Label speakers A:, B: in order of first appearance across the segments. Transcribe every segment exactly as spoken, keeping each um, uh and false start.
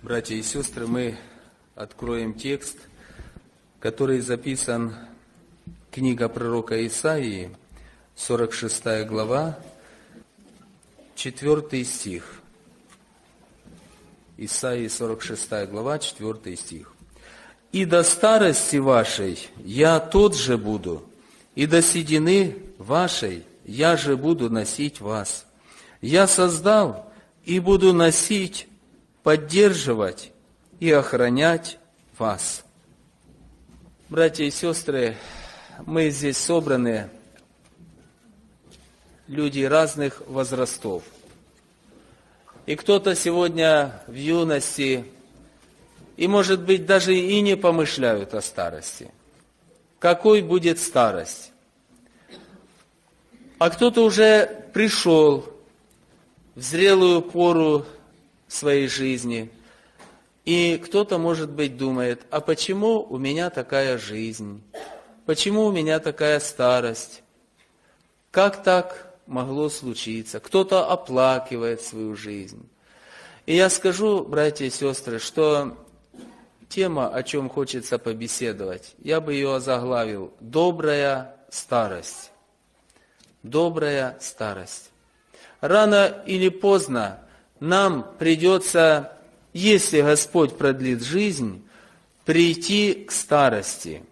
A: Братья и сестры, мы откроем текст, который записан, книга пророка Исаии, сорок шестая глава, четвёртый стих. Исаии, сорок шестая глава, четвёртый стих. «И до старости вашей я тот же буду, и до седины вашей я же буду носить вас. Я создал и буду носить, поддерживать и охранять вас». Братья и сестры, мы здесь собраны люди разных возрастов. И кто-то сегодня в юности, и, может быть, даже и не помышляют о старости. Какой будет старость? А кто-то уже пришел в зрелую пору своей жизни, и кто-то, может быть, думает, а почему у меня такая жизнь? Почему у меня такая старость? Как так могло случиться? Кто-то оплакивает свою жизнь. И я скажу, братья и сестры, что тема, о чем хочется побеседовать, я бы ее озаглавил «Добрая старость». Добрая старость. Рано или поздно нам придется, если Господь продлит жизнь, прийти к старости.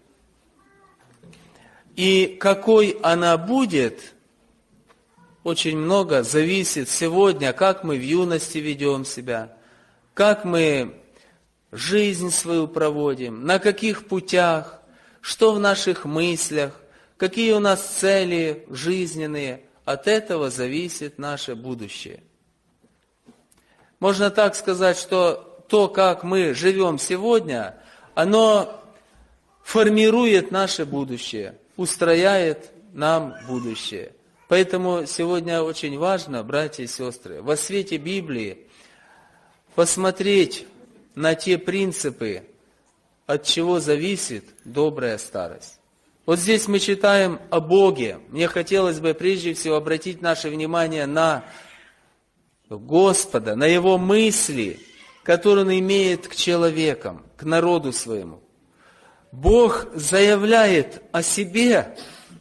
A: И какой она будет, очень много зависит сегодня, как мы в юности ведем себя, как мы жизнь свою проводим, на каких путях, что в наших мыслях, какие у нас цели жизненные. От этого зависит наше будущее. Можно так сказать, что то, как мы живем сегодня, оно формирует наше будущее, устрояет нам будущее. Поэтому сегодня очень важно, братья и сестры, во свете Библии посмотреть на те принципы, от чего зависит добрая старость. Вот здесь мы читаем о Боге. Мне хотелось бы прежде всего обратить наше внимание на Господа, на Его мысли, которые Он имеет к человекам, к народу своему. Бог заявляет о себе,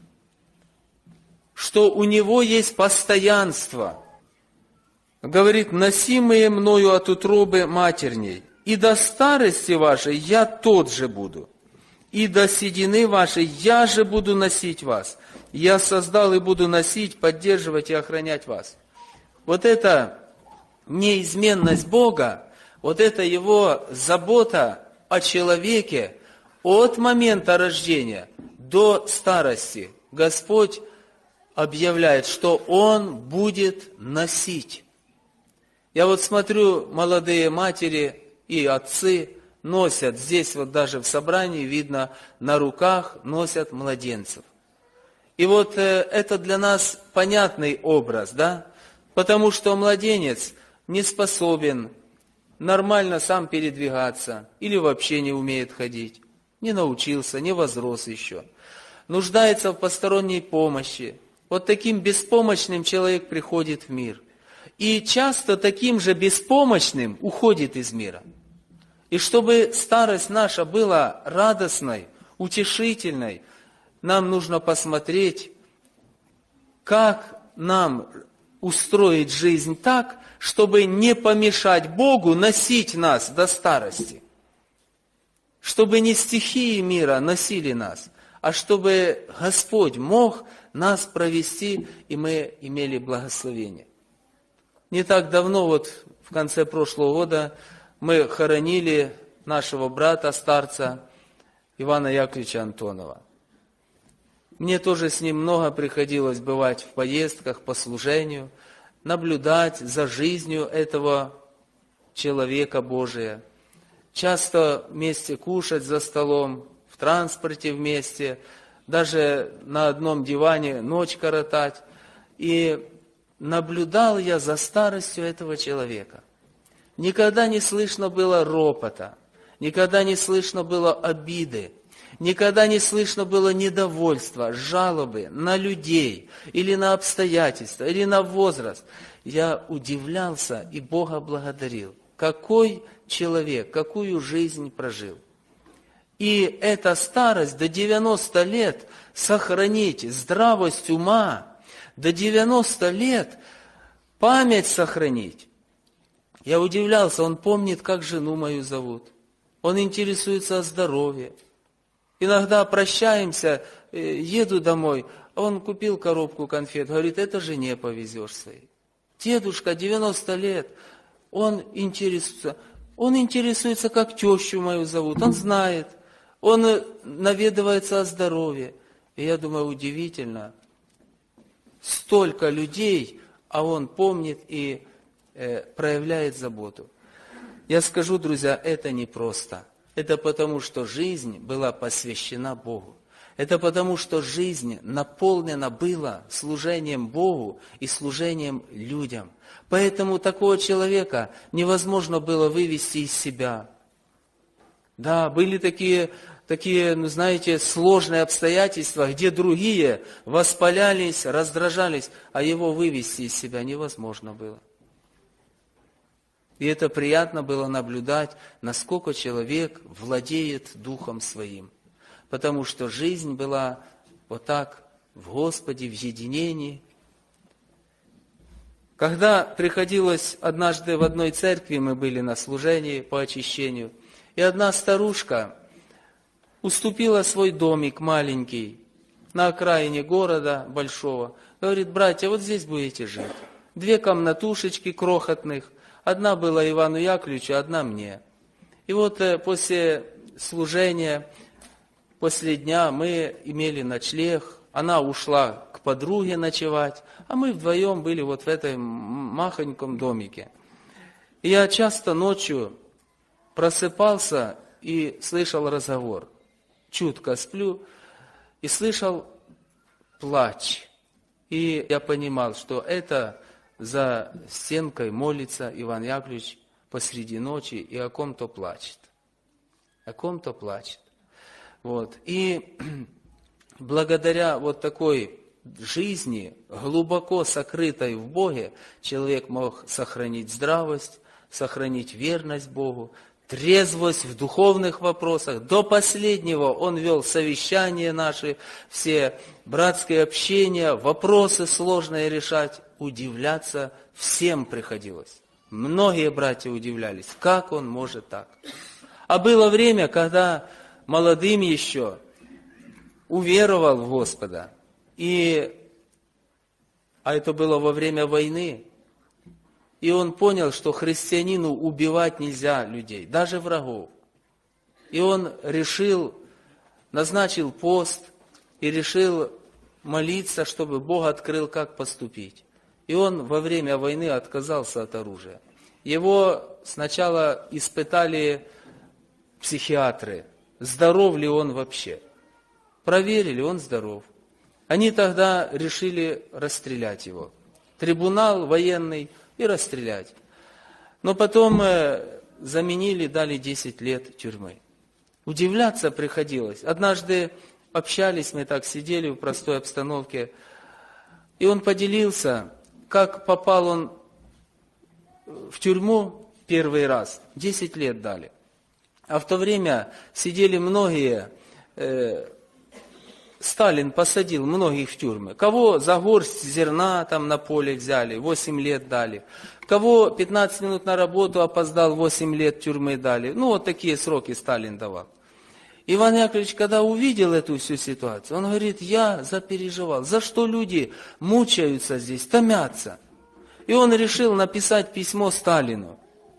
A: что у Него есть постоянство. Говорит, носимые мною от утробы матерней, и до старости вашей я тот же буду, и до седины вашей я же буду носить вас. Я создал и буду носить, поддерживать и охранять вас. Вот эта неизменность Бога, вот это Его забота о человеке от момента рождения до старости. Господь объявляет, что Он будет носить. Я вот смотрю, молодые матери и отцы носят, здесь вот даже в собрании видно, на руках носят младенцев. И вот э, это для нас понятный образ, да? Потому что младенец не способен нормально сам передвигаться или вообще не умеет ходить, не научился, не возрос еще, нуждается в посторонней помощи. Вот таким беспомощным человек приходит в мир. И часто таким же беспомощным уходит из мира. И чтобы старость наша была радостной, утешительной, нам нужно посмотреть, как нам устроить жизнь так, чтобы не помешать Богу носить нас до старости. Чтобы не стихии мира носили нас, а чтобы Господь мог нас провести, и мы имели благословение. Не так давно, вот в конце прошлого года, мы хоронили нашего брата, старца Ивана Яковлевича Антонова. Мне тоже с ним много приходилось бывать в поездках по служению, наблюдать за жизнью этого человека Божия. Часто вместе кушать за столом, в транспорте вместе, даже на одном диване ночь коротать. И наблюдал я за старостью этого человека. Никогда не слышно было ропота, никогда не слышно было обиды, никогда не слышно было недовольства, жалобы на людей, или на обстоятельства, или на возраст. Я удивлялся и Бога благодарил. какой человек, какую жизнь прожил. И эта старость до девяноста лет сохранить здравость ума, до девяноста лет память сохранить. Я удивлялся, он помнит, как жену мою зовут. Он интересуется о здоровье. Иногда прощаемся, еду домой, он купил коробку конфет, говорит, это жене повезешь своей. Дедушка, девяносто лет, он интересуется, он интересуется, как тещу мою зовут, он знает, он наведывается о здоровье. И я думаю, удивительно, столько людей, а он помнит и э, проявляет заботу. Я скажу, друзья, это непросто. Это потому, что жизнь была посвящена Богу. Это потому, что жизнь наполнена была служением Богу и служением людям. Поэтому такого человека невозможно было вывести из себя. Да, были такие, такие, ну, знаете, сложные обстоятельства, где другие воспалялись, раздражались, а его вывести из себя невозможно было. И это приятно было наблюдать, насколько человек владеет Духом Своим. Потому что жизнь была вот так в Господе, в единении. Когда приходилось однажды в одной церкви, мы были на служении по очищению, и одна старушка уступила свой домик маленький на окраине города большого. Говорит, братья, вот здесь будете жить. Две комнатушечки крохотных. Одна была Ивану Яковлевичу, одна мне. И вот после служения, после дня мы имели ночлег. Она ушла к подруге ночевать, а мы вдвоем были вот в этом махоньком домике. И я часто ночью просыпался и слышал разговор. Чутко сплю и слышал плач. И я понимал, что это за стенкой молится Иван Яковлевич посреди ночи и о ком-то плачет. О ком-то плачет. Вот. И благодаря вот такой жизни, глубоко сокрытой в Боге, человек мог сохранить здравость, сохранить верность Богу, трезвость в духовных вопросах. До последнего он вел совещания наши, все братские общения, вопросы сложные решать. Удивляться всем приходилось. Многие братья удивлялись, как он может так. А было время, когда молодым еще уверовал в Господа. И, а это было во время войны. И он понял, что христианину убивать нельзя людей, даже врагов. И он решил, назначил пост и решил молиться, чтобы Бог открыл, как поступить. И он во время войны отказался от оружия. Его сначала испытали психиатры, здоров ли он вообще. Проверили, он здоров. Они тогда решили расстрелять его. Трибунал военный и расстрелять. Но потом заменили, дали десять лет тюрьмы. Удивляться приходилось. Однажды общались, мы так сидели в простой обстановке, и он поделился, как попал он в тюрьму первый раз. Десять лет дали. А в то время сидели многие, э, Сталин посадил многих в тюрьмы. Кого за горсть зерна там на поле взяли, восемь лет дали. Кого пятнадцать минут на работу опоздал, восемь лет тюрьмы дали. Ну, вот такие сроки Сталин давал. Иван Яковлевич, когда увидел эту всю ситуацию, он говорит, я запереживал. За что люди мучаются здесь, томятся? И он решил написать письмо Сталину.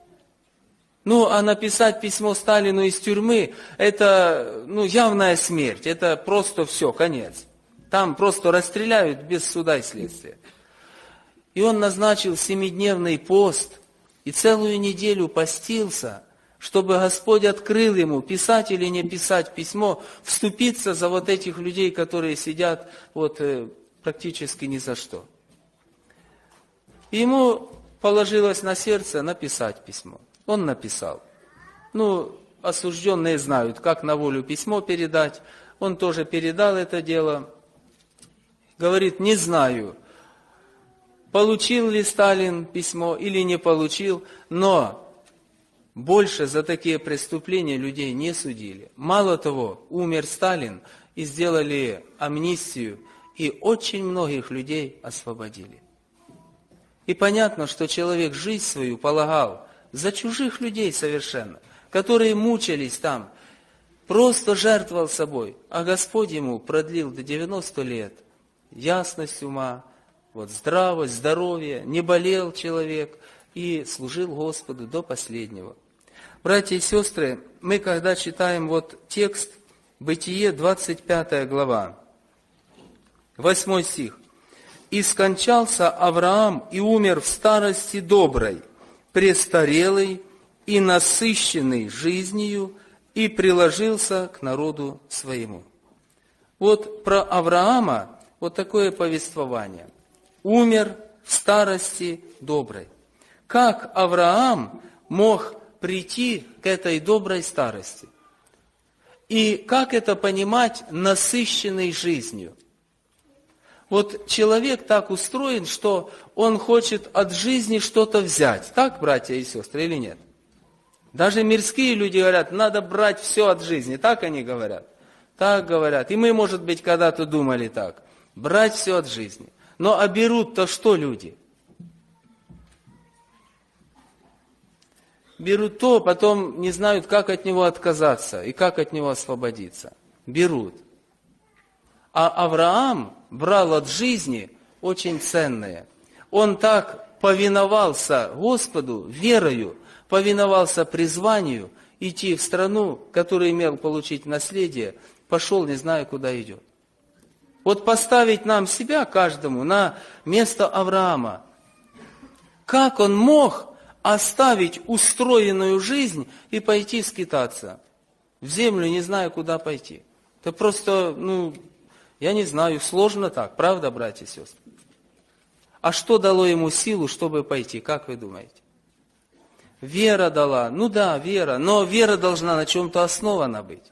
A: Ну, а написать письмо Сталину из тюрьмы, это ну, явная смерть, это просто все, конец. Там просто расстреляют без суда и следствия. И он назначил семидневный пост и целую неделю постился, чтобы Господь открыл ему, писать или не писать письмо, вступиться за вот этих людей, которые сидят вот, практически ни за что. И ему положилось на сердце написать письмо. Он написал. Ну, осужденные знают, как на волю письмо передать. Он тоже передал это дело. Говорит, не знаю, получил ли Сталин письмо или не получил, но больше за такие преступления людей не судили. Мало того, умер Сталин, и сделали амнистию, и очень многих людей освободили. И понятно, что человек жизнь свою полагал за чужих людей совершенно, которые мучились там, просто жертвовал собой, а Господь ему продлил до девяноста лет ясность ума, вот, здравость, здоровье, не болел человек и служил Господу до последнего. Братья и сестры, мы когда читаем вот текст Бытие, двадцать пятая глава, восьмой стих. «И скончался Авраам и умер в старости доброй, престарелый и насыщенный жизнью, и приложился к народу своему». Вот про Авраама вот такое повествование. Умер в старости доброй. Как Авраам мог прийти к этой доброй старости? И как это понимать насыщенной жизнью? Вот человек так устроен, что он хочет от жизни что-то взять. Так, братья и сестры, или нет? Даже мирские люди говорят, надо брать все от жизни. Так они говорят? Так говорят. И мы, может быть, когда-то думали так. Брать все от жизни. Но а берут-то что люди? Берут то, потом не знают, как от него отказаться и как от него освободиться. Берут. А Авраам брал от жизни очень ценное. Он так повиновался Господу верою, повиновался призванию идти в страну, которую имел получить наследие, пошел, не зная, куда идет. Вот поставить нам себя, каждому, на место Авраама. Как он мог оставить устроенную жизнь и пойти скитаться в землю, не зная, куда пойти? Это просто, ну, я не знаю, сложно так, правда, братья и сестры? А что дало ему силу, чтобы пойти, как вы думаете? Вера дала, ну да, вера, но вера должна на чем-то основана быть.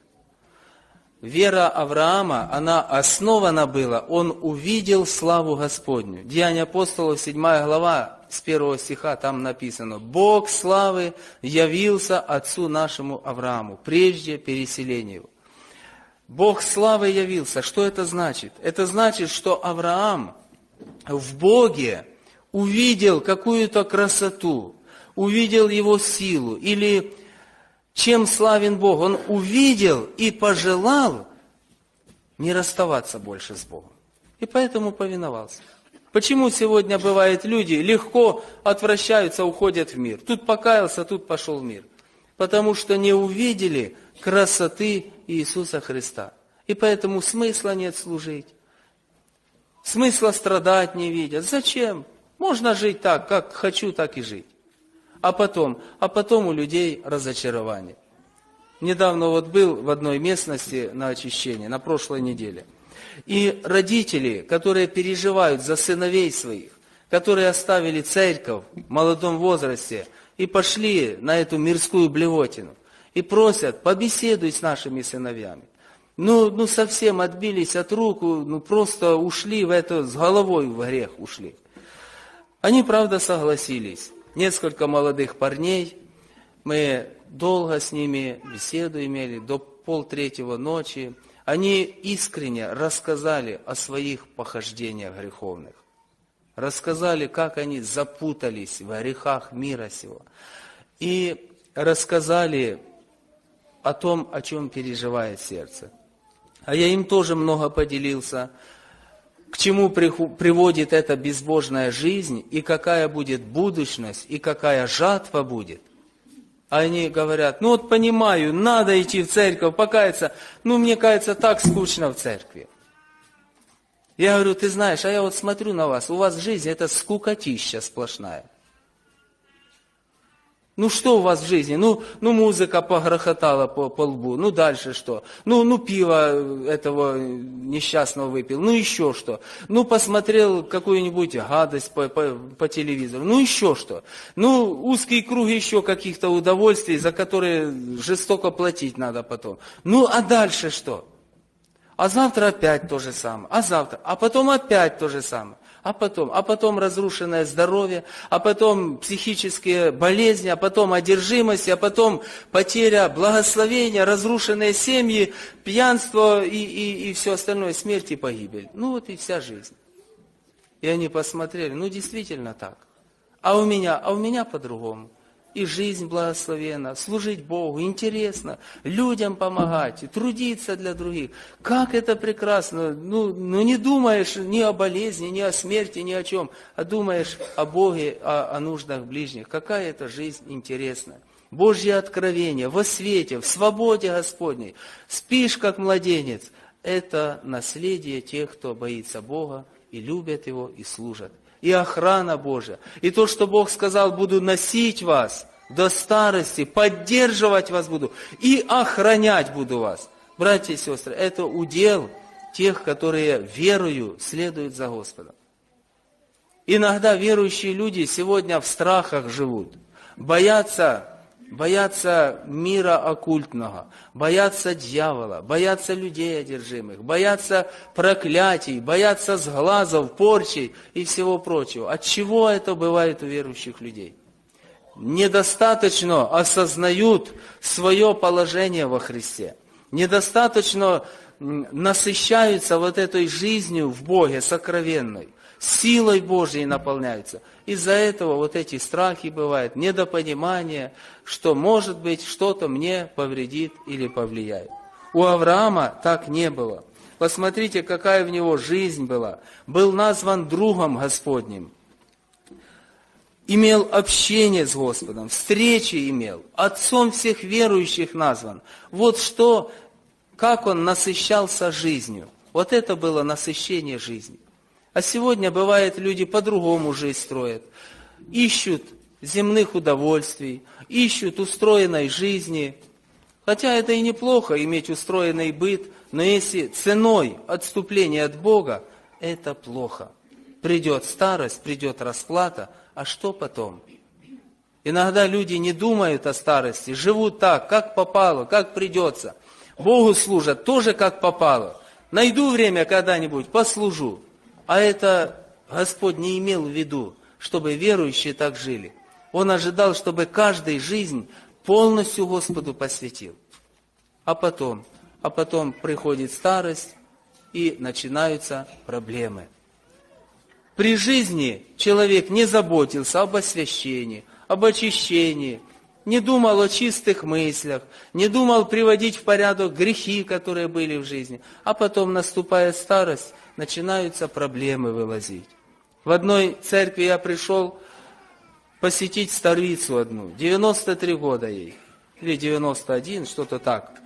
A: Вера Авраама, она основана была, он увидел славу Господню. Деяния апостолов, седьмая глава, с первого стиха там написано: «Бог славы явился отцу нашему Аврааму, прежде переселения его». Бог славы явился. Что это значит? Это значит, что Авраам в Боге увидел какую-то красоту, увидел его силу, или чем славен Бог, он увидел и пожелал не расставаться больше с Богом. И поэтому повиновался. Почему сегодня бывает люди легко отвращаются, уходят в мир? Тут покаялся, тут пошел в мир. Потому что не увидели красоты Иисуса Христа. И поэтому смысла нет служить. Смысла страдать не видят. Зачем? Можно жить так, как хочу, так и жить. А потом, а потом у людей разочарование. Недавно вот был в одной местности на очищении, на прошлой неделе. И родители, которые переживают за сыновей своих, которые оставили церковь в молодом возрасте и пошли на эту мирскую блевотину, и просят, побеседуй с нашими сыновьями. Ну, ну совсем отбились от рук, ну просто ушли в это, с головой в грех ушли. Они, правда, согласились. Несколько молодых парней, мы долго с ними беседу имели, до полтретьего ночи. Они искренне рассказали о своих похождениях греховных. Рассказали, как они запутались в грехах мира сего. И рассказали о том, о чем переживает сердце. А я им тоже много поделился, к чему приводит эта безбожная жизнь, и какая будет будущность, и какая жатва будет. А они говорят, ну вот понимаю, надо идти в церковь, покаяться, ну мне кажется, так скучно в церкви. Я говорю, ты знаешь, а я вот смотрю на вас, у вас жизнь это скукотища сплошная. Ну что у вас в жизни? Ну, ну музыка погрохотала по, по лбу, ну дальше что? Ну, ну пиво этого несчастного выпил, ну еще что? Ну посмотрел какую-нибудь гадость по, по, по телевизору, ну еще что? Ну узкий круг еще каких-то удовольствий, за которые жестоко платить надо потом. Ну а дальше что? А завтра опять то же самое, а завтра, а потом опять то же самое. А потом, а потом разрушенное здоровье, а потом психические болезни, а потом одержимость, а потом потеря благословения, разрушенные семьи, пьянство и, и, и все остальное, смерть и погибель. Ну вот и вся жизнь. И они посмотрели, ну действительно так. А у меня, а у меня по-другому. И жизнь благословенна, служить Богу, интересно, людям помогать, трудиться для других. Как это прекрасно! Ну, ну не думаешь ни о болезни, ни о смерти, ни о чем, а думаешь о Боге, о, о нуждах ближних. Какая это жизнь интересная! Божье откровение, во свете, в свободе Господней. Спишь, как младенец. Это наследие тех, кто боится Бога и любят Его, и служат. И охрана Божия. И то, что Бог сказал, буду носить вас до старости, поддерживать вас буду и охранять буду вас. Братья и сестры, это удел тех, которые верою следуют за Господом. Иногда верующие люди сегодня в страхах живут, боятся, боятся мира оккультного, боятся дьявола, боятся людей одержимых, боятся проклятий, боятся сглазов, порчей и всего прочего. От чего это бывает у верующих людей? Недостаточно осознают свое положение во Христе, недостаточно насыщаются вот этой жизнью в Боге сокровенной, силой Божьей наполняются. Из-за этого вот эти страхи бывают, недопонимание, что, может быть, что-то мне повредит или повлияет. У Авраама так не было. Посмотрите, какая в него жизнь была. Был назван другом Господним. Имел общение с Господом, встречи имел. Отцом всех верующих назван. Вот что, как он насыщался жизнью. Вот это было насыщение жизни. А сегодня, бывает, люди по-другому жизнь строят. Ищут земных удовольствий, ищут устроенной жизни. Хотя это и неплохо, иметь устроенный быт, но если ценой отступления от Бога, это плохо. Придет старость, придет расплата, а что потом? Иногда люди не думают о старости, живут так, как попало, как придется. Богу служат тоже как попало. Найду время когда-нибудь, послужу. А это Господь не имел в виду, чтобы верующие так жили. Он ожидал, чтобы каждый жизнь полностью Господу посвятил. А потом, а потом приходит старость, и начинаются проблемы. При жизни человек не заботился об освящении, об очищении, не думал о чистых мыслях, не думал приводить в порядок грехи, которые были в жизни. А потом, наступает старость, начинаются проблемы вылазить. В одной церкви я пришел посетить старицу одну, девяносто три года ей, или девяносто один, что-то так.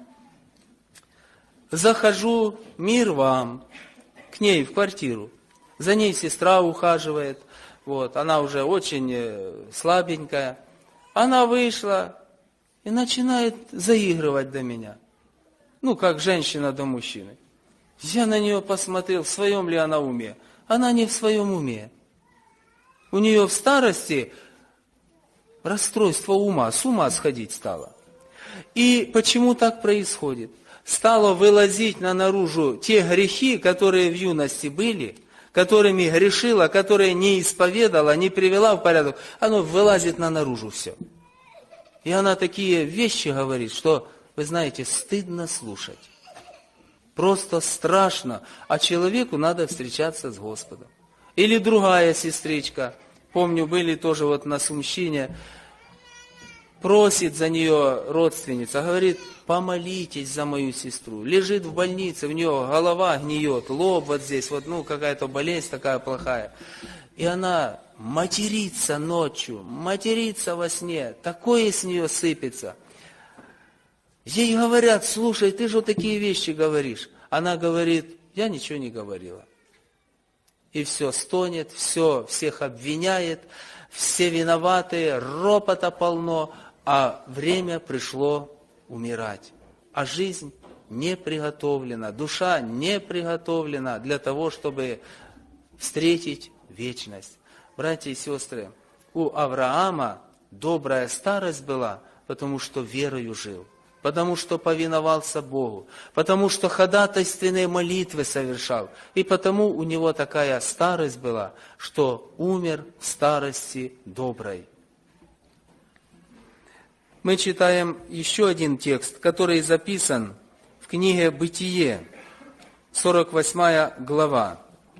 A: Захожу, мир вам, к ней в квартиру. За ней сестра ухаживает, вот, она уже очень слабенькая. Она вышла и начинает заигрывать до меня. Ну, как женщина до мужчины. Я на нее посмотрел, в своем ли она уме. Она не в своем уме. У нее в старости расстройство ума, с ума сходить стало. И почему так происходит? Стало вылазить на наружу те грехи, которые в юности были, которыми грешила, которые не исповедала, не привела в порядок. Оно вылазит на наружу все. И она такие вещи говорит, что, вы знаете, стыдно слушать. Просто страшно. А человеку надо встречаться с Господом. Или другая сестричка, помню, были тоже вот на Сумщине, просит за нее родственница, говорит, помолитесь за мою сестру. Лежит в больнице, у нее голова гниет, лоб вот здесь, вот, ну, какая-то болезнь такая плохая. И она матерится ночью, матерится во сне, такое с нее сыпется. Ей говорят, слушай, ты же такие вещи говоришь. Она говорит, я ничего не говорила. И все стонет, все, всех обвиняет, все виноваты, ропота полно, а время пришло умирать. А жизнь не приготовлена, душа не приготовлена для того, чтобы встретить вечность. Братья и сестры, у Авраама добрая старость была, потому что верою жил, потому что повиновался Богу, потому что ходатайственные молитвы совершал, и потому у него такая старость была, что умер в старости доброй. Мы читаем еще один текст, который записан в книге «Бытие», сорок восьмая глава.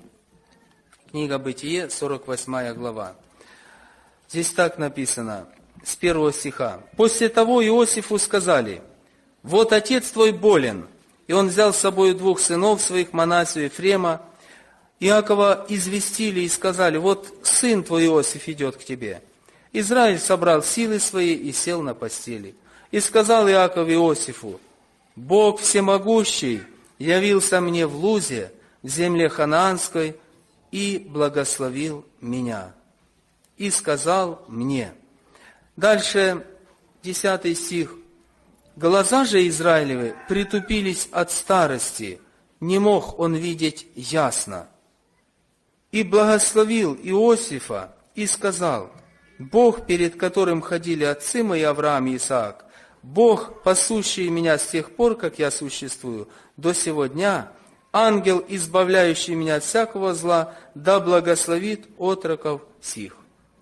A: Книга «Бытие», сорок восьмая глава. Здесь так написано, с первого стиха. «После того Иосифу сказали: вот отец твой болен, и он взял с собой двух сынов своих, Манассию и Ефрема. Иакова известили и сказали: вот сын твой Иосиф идет к тебе. Израиль собрал силы свои и сел на постели. И сказал Иаков Иосифу: Бог всемогущий явился мне в Лузе, в земле ханаанской, и благословил меня. И сказал мне». Дальше, десятый стих. «Глаза же Израилевы притупились от старости, не мог он видеть ясно. И благословил Иосифа, и сказал: Бог, перед которым ходили отцы мои Авраам и Исаак, Бог, пасущий меня с тех пор, как я существую, до сего дня, ангел, избавляющий меня от всякого зла, да благословит отроков сих».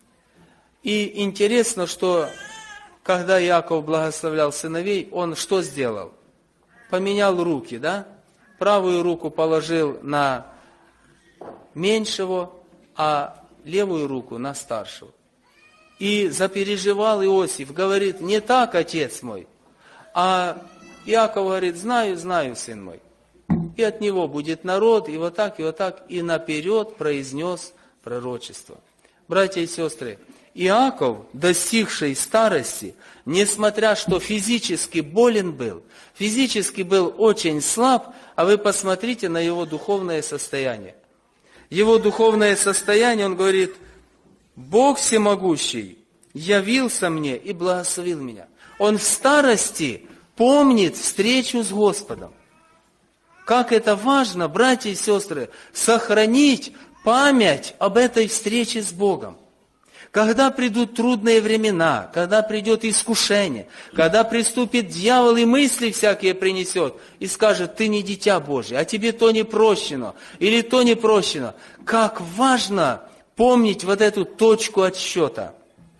A: И интересно, что когда Иаков благословлял сыновей, он что сделал? Поменял руки, да? Правую руку положил на меньшего, а левую руку на старшего. И запереживал Иосиф, говорит: не так, отец мой. А Иаков говорит: знаю, знаю, сын мой. И от него будет народ, и вот так, и вот так, и наперед произнес пророчество. Братья и сестры, Иаков, достигший старости, несмотря что физически болен был, физически был очень слаб, а вы посмотрите на его духовное состояние. Его духовное состояние, он говорит: Бог всемогущий явился мне и благословил меня. Он в старости помнит встречу с Господом. Как это важно, братья и сестры, сохранить память об этой встрече с Богом. Когда придут трудные времена, когда придет искушение, когда приступит дьявол и мысли всякие принесет, и скажет: ты не дитя Божие, а тебе то не прощено, или то не прощено. Как важно помнить вот эту точку отсчета.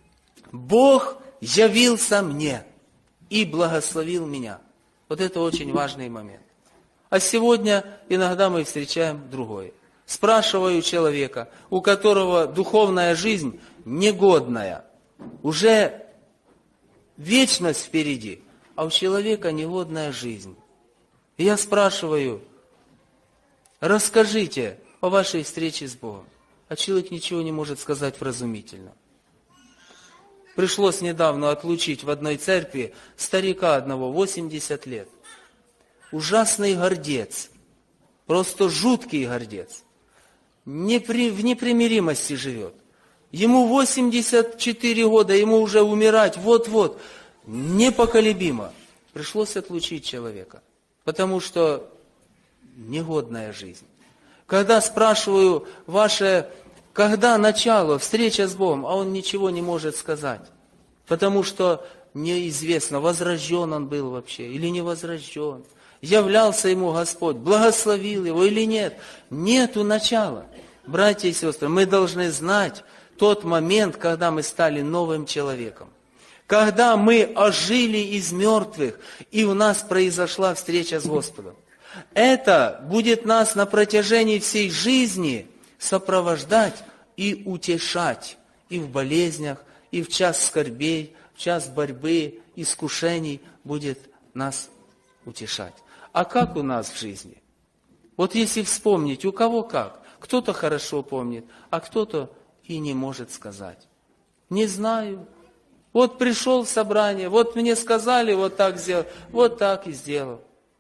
A: Бог явился мне и благословил меня. Вот это очень важный момент. А сегодня иногда мы встречаем другое. Спрашиваю человека, у которого духовная жизнь негодная, уже вечность впереди, а у человека негодная жизнь. И я спрашиваю: расскажите о вашей встрече с Богом. А человек ничего не может сказать вразумительно. Пришлось недавно отлучить в одной церкви старика одного, восемьдесят лет. Ужасный гордец, просто жуткий гордец. Непри, в непримиримости живет. Ему восемьдесят четыре года, ему уже умирать вот-вот. Непоколебимо. Пришлось отлучить человека, потому что негодная жизнь. Когда спрашиваю ваше, когда начало, встреча с Богом, а он ничего не может сказать, потому что неизвестно, возрожден он был вообще или не возрожден. Являлся ему Господь, благословил его или нет. Нету начала. Братья и сестры, мы должны знать тот момент, когда мы стали новым человеком. Когда мы ожили из мертвых, и у нас произошла встреча с Господом. Это будет нас на протяжении всей жизни сопровождать и утешать и в болезнях, и в час скорбей, в час борьбы, искушений будет нас утешать. А как у нас в жизни? Вот если вспомнить, у кого как. Кто-то хорошо помнит, а кто-то и не может сказать. Не знаю. Вот пришел в собрание, вот мне сказали, вот так сделал, вот так и сделал.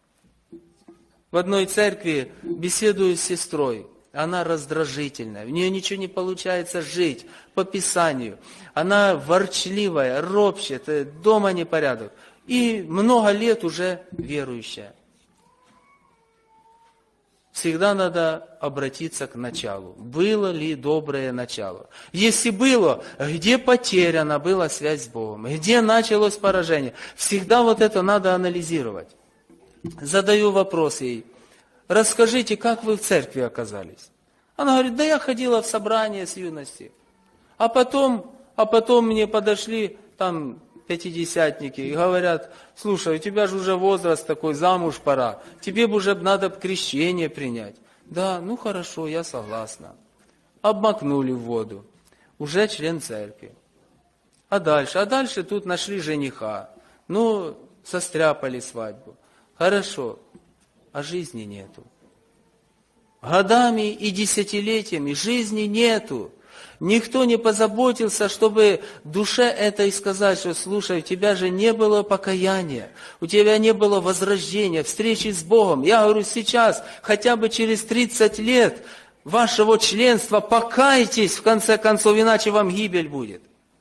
A: В одной церкви беседую с сестрой. Она раздражительная, у нее ничего не получается жить по Писанию. Она ворчливая, ропщет, дома непорядок. И много лет уже верующая. всегда надо обратиться к началу. Было ли доброе начало? Если было, где потеряна была связь с Богом? Где началось поражение? Всегда вот это надо анализировать. Задаю вопрос ей. Расскажите, как вы в церкви оказались? Она говорит, да я ходила в собрание с юности. А потом, а потом мне подошли там пятидесятники и говорят, слушай, у тебя же уже возраст такой, замуж пора, тебе бы уже надо крещение принять. Да, ну хорошо, я согласна. Обмакнули в воду. Уже член церкви. А дальше? А дальше тут нашли жениха. Ну, состряпали свадьбу. Хорошо. А жизни нету. Годами и десятилетиями жизни нету. Никто не позаботился, чтобы душе этой сказать, что, слушай, у тебя же не было покаяния, у тебя не было возрождения, встречи с Богом. Я говорю, сейчас, хотя бы через тридцать лет вашего членства, покайтесь, в конце концов, иначе вам гибель будет.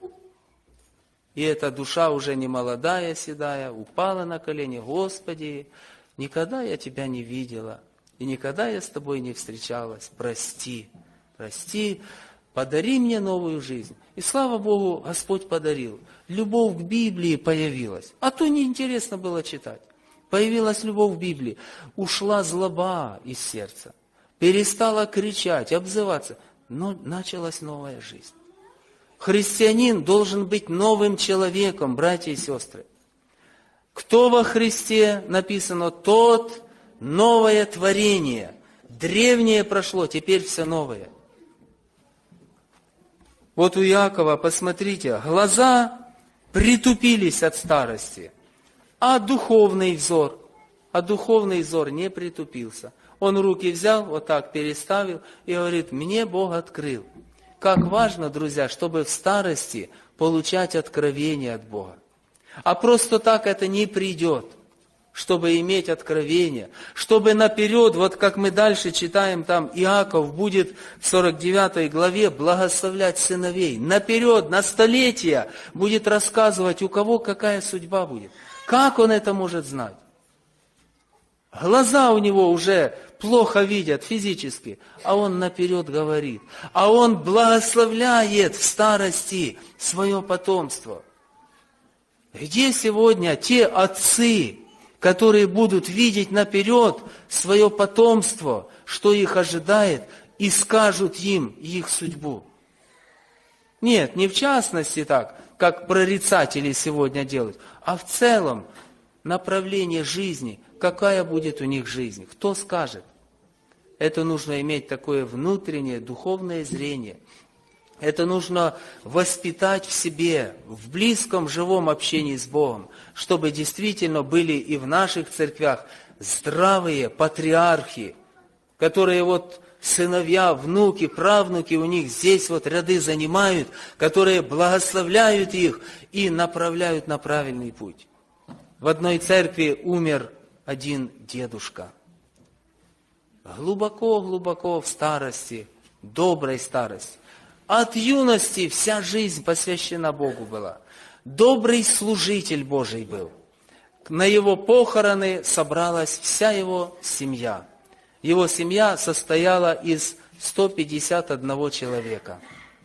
A: И эта душа уже не молодая, седая, упала на колени. Господи, никогда я тебя не видела, и никогда я с тобой не встречалась. Прости, прости. Подари мне новую жизнь. И слава Богу, Господь подарил. Любовь к Библии появилась. А то неинтересно было читать. Появилась любовь к Библии. Ушла злоба из сердца. Перестала кричать, обзываться. Но началась новая жизнь. Христианин должен быть новым человеком, братья и сестры. Кто во Христе, написано, тот новое творение. Древнее прошло, теперь все новое. Вот у Иакова, посмотрите, глаза притупились от старости, а духовный взор, а духовный взор не притупился. Он руки взял, вот так переставил и говорит, мне Бог открыл. Как важно, друзья, чтобы в старости получать откровение от Бога. А просто так это не придет. Чтобы иметь откровение, чтобы наперед, вот как мы дальше читаем, там Иаков будет в сорок девятой главе благословлять сыновей. Наперед, на столетия будет рассказывать, у кого какая судьба будет. Как он это может знать? Глаза у него уже плохо видят физически, а он наперед говорит. А он благословляет в старости свое потомство. Где сегодня те отцы, которые будут видеть наперед свое потомство, что их ожидает, и скажут им их судьбу? Нет, не в частности так, как прорицатели сегодня делают, а в целом направление жизни, какая будет у них жизнь, кто скажет? Это нужно иметь такое внутреннее духовное зрение. Это нужно воспитать в себе, в близком, живом общении с Богом, чтобы действительно были и в наших церквях здравые патриархи, которые вот сыновья, внуки, правнуки у них здесь вот ряды занимают, которые благословляют их и направляют на правильный путь. В одной церкви умер один дедушка. Глубоко-глубоко в старости, доброй старости. От юности вся жизнь посвящена Богу была. Добрый служитель Божий был. На его похороны собралась вся его семья. Его семья состояла из ста пятидесяти одного человека.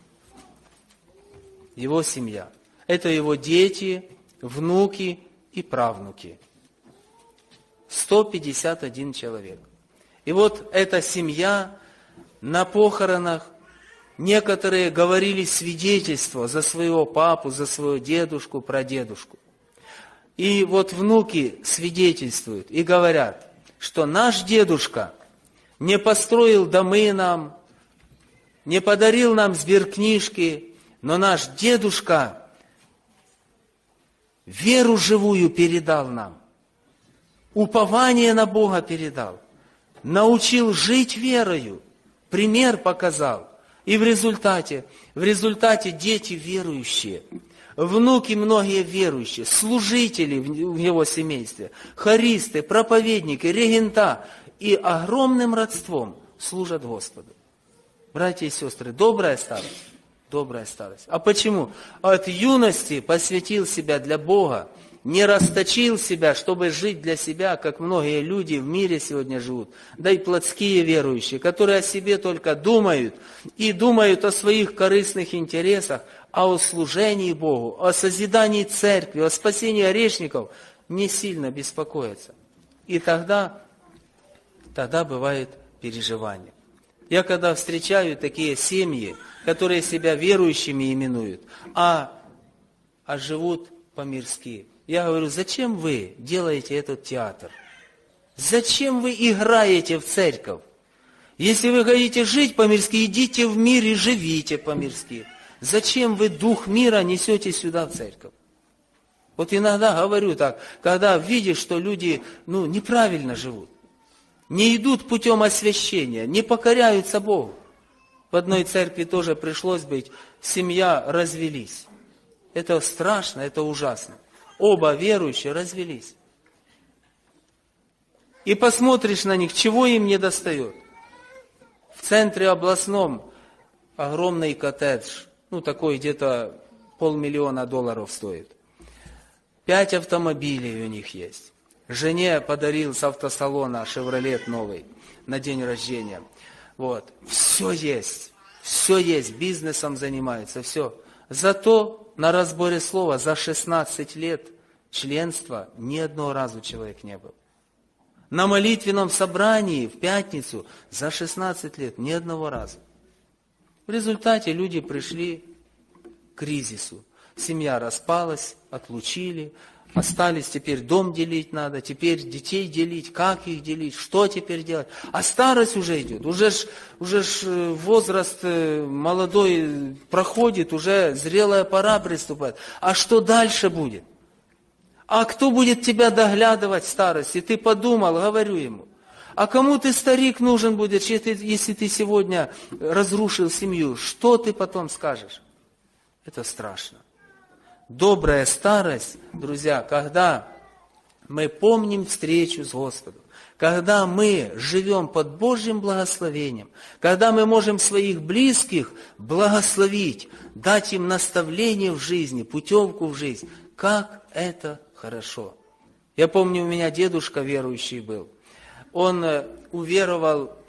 A: Его семья. Это его дети, внуки и правнуки. сто пятьдесят один человек. И вот эта семья на похоронах, некоторые говорили свидетельство за своего папу, за своего дедушку, прадедушку. И вот внуки свидетельствуют и говорят, что наш дедушка не построил домы нам, не подарил нам сберкнижки, но наш дедушка веру живую передал нам, упование на Бога передал, научил жить верою, пример показал. И в результате, в результате дети верующие, внуки многие верующие, служители в его семействе, хористы, проповедники, регента и огромным родством служат Господу. Братья и сестры, добрая старость, добрая старость. А почему? От юности посвятил себя для Бога не расточил себя, чтобы жить для себя, как многие люди в мире сегодня живут, да и плотские верующие, которые о себе только думают и думают о своих корыстных интересах, а о служении Богу, о созидании церкви, о спасении грешников не сильно беспокоятся. И тогда, тогда бывает переживание. Я когда встречаю такие семьи, которые себя верующими именуют, а, а живут по-мирски, я говорю, зачем вы делаете этот театр? Зачем вы играете в церковь? Если вы хотите жить по-мирски, идите в мир и живите по-мирски. Зачем вы дух мира несете сюда в церковь? Вот иногда говорю так, когда видишь, что люди ну, неправильно живут, не идут путем освящения, не покоряются Богу. В одной церкви тоже пришлось быть, семья развелись. Это страшно, это ужасно. Оба верующие развелись. И посмотришь на них, чего им не достает. В центре областном огромный коттедж, ну такой где-то полмиллиона долларов стоит. Пять автомобилей у них есть. Жене подарил с автосалона «Шевролет» новый на день рождения. Вот. Все есть. Все есть. Бизнесом занимаются. Все. Зато на разборе слова за шестнадцать лет членства ни одного разу человек не был. На молитвенном собрании в пятницу за шестнадцать лет ни одного раза. В результате люди пришли к кризису. Семья распалась, отлучили. Остались, теперь дом делить надо, теперь детей делить, как их делить, что теперь делать. А старость уже идет, уже ж, уже ж возраст молодой проходит, уже зрелая пора приступает. А что дальше будет? А кто будет тебя доглядывать в старости? Ты подумал, говорю ему. А кому ты, старик, нужен будет, если ты сегодня разрушил семью? Что ты потом скажешь? Это страшно. Добрая старость, друзья, когда мы помним встречу с Господом, когда мы живем под Божьим благословением, когда мы можем своих близких благословить, дать им наставление в жизни, путевку в жизнь, как это хорошо. Я помню, у меня дедушка верующий был. Он уверовал,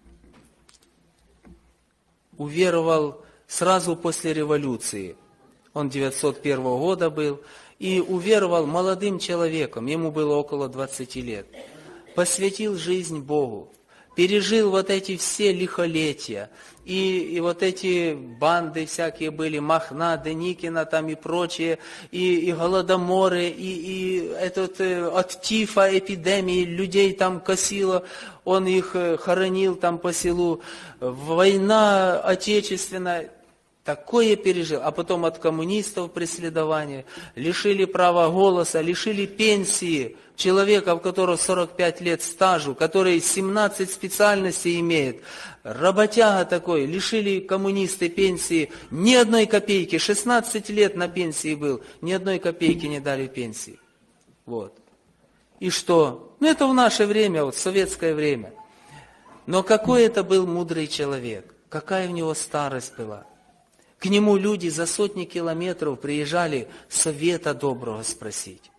A: уверовал сразу после революции. Он девятьсот первого года был, и уверовал молодым человеком, ему было около двадцати лет. Посвятил жизнь Богу, пережил вот эти все лихолетия, и, и вот эти банды всякие были, Махна, Деникина там и прочие, и, и голодоморы, и, и этот, от тифа, эпидемии, людей там косило, он их хоронил там по селу, война отечественная. Такое пережил, а потом от коммунистов преследование, лишили права голоса, лишили пенсии человека, у которого сорок пять лет стажу, который семнадцать специальностей имеет, работяга такой, лишили коммунисты пенсии, ни одной копейки, шестнадцать лет на пенсии был, ни одной копейки не дали пенсии. Вот. И что? Ну это в наше время, вот в советское время. Но какой это был мудрый человек, какая у него старость была. К нему люди за сотни километров приезжали совета доброго спросить.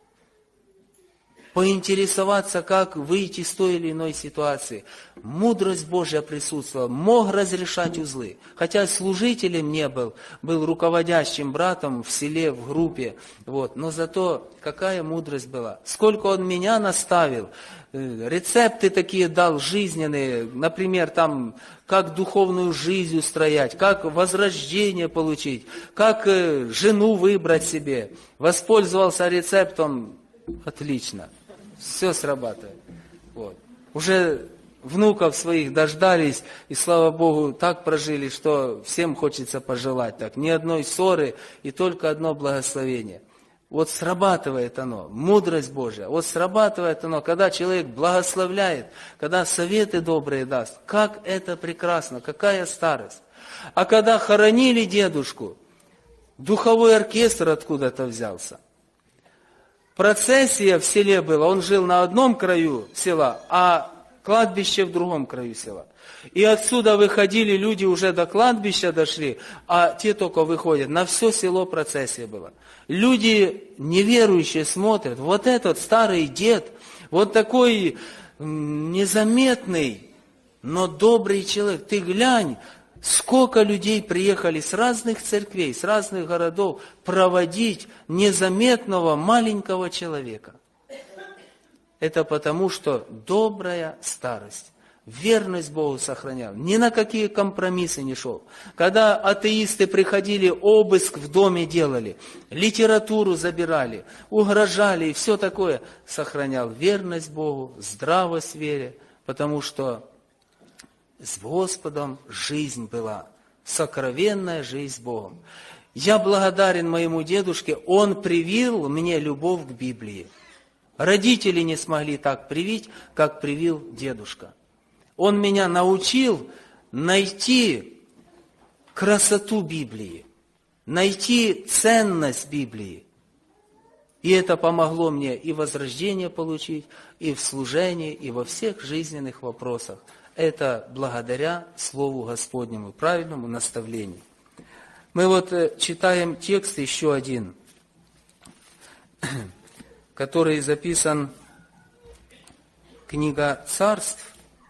A: Поинтересоваться, как выйти из той или иной ситуации. Мудрость Божья присутствовала, мог разрешать узлы. Хотя служителем не был, был руководящим братом в селе, в группе. Вот. Но зато какая мудрость была. Сколько он меня наставил. Рецепты такие дал жизненные, например, там, как духовную жизнь устроять, как возрождение получить, как жену выбрать себе. Воспользовался рецептом, отлично, все срабатывает. Вот. Уже внуков своих дождались, и, слава Богу, так прожили, что всем хочется пожелать так. Ни одной ссоры и только одно благословение. Вот срабатывает оно, мудрость Божья, вот срабатывает оно, когда человек благословляет, когда советы добрые даст. Как это прекрасно, какая старость. А когда хоронили дедушку, духовой оркестр откуда-то взялся. Процессия в селе была, он жил на одном краю села, а кладбище в другом краю села. И отсюда выходили люди, уже до кладбища дошли, а те только выходят. На все село процессия была. Люди неверующие смотрят, вот этот старый дед, вот такой незаметный, но добрый человек. Ты глянь, сколько людей приехали с разных церквей, с разных городов проводить незаметного маленького человека. Это потому, что добрая старость, верность Богу сохранял, ни на какие компромиссы не шел. Когда атеисты приходили, обыск в доме делали, литературу забирали, угрожали и все такое, сохранял верность Богу, здравость вере, потому что с Господом жизнь была, сокровенная жизнь с Богом. Я благодарен моему дедушке, он привил мне любовь к Библии. Родители не смогли так привить, как привил дедушка. Он меня научил найти красоту Библии, найти ценность Библии. И это помогло мне и возрождение получить, и в служении, и во всех жизненных вопросах. Это благодаря Слову Господнему, правильному наставлению. Мы вот читаем текст еще один, который записан, книга Царств.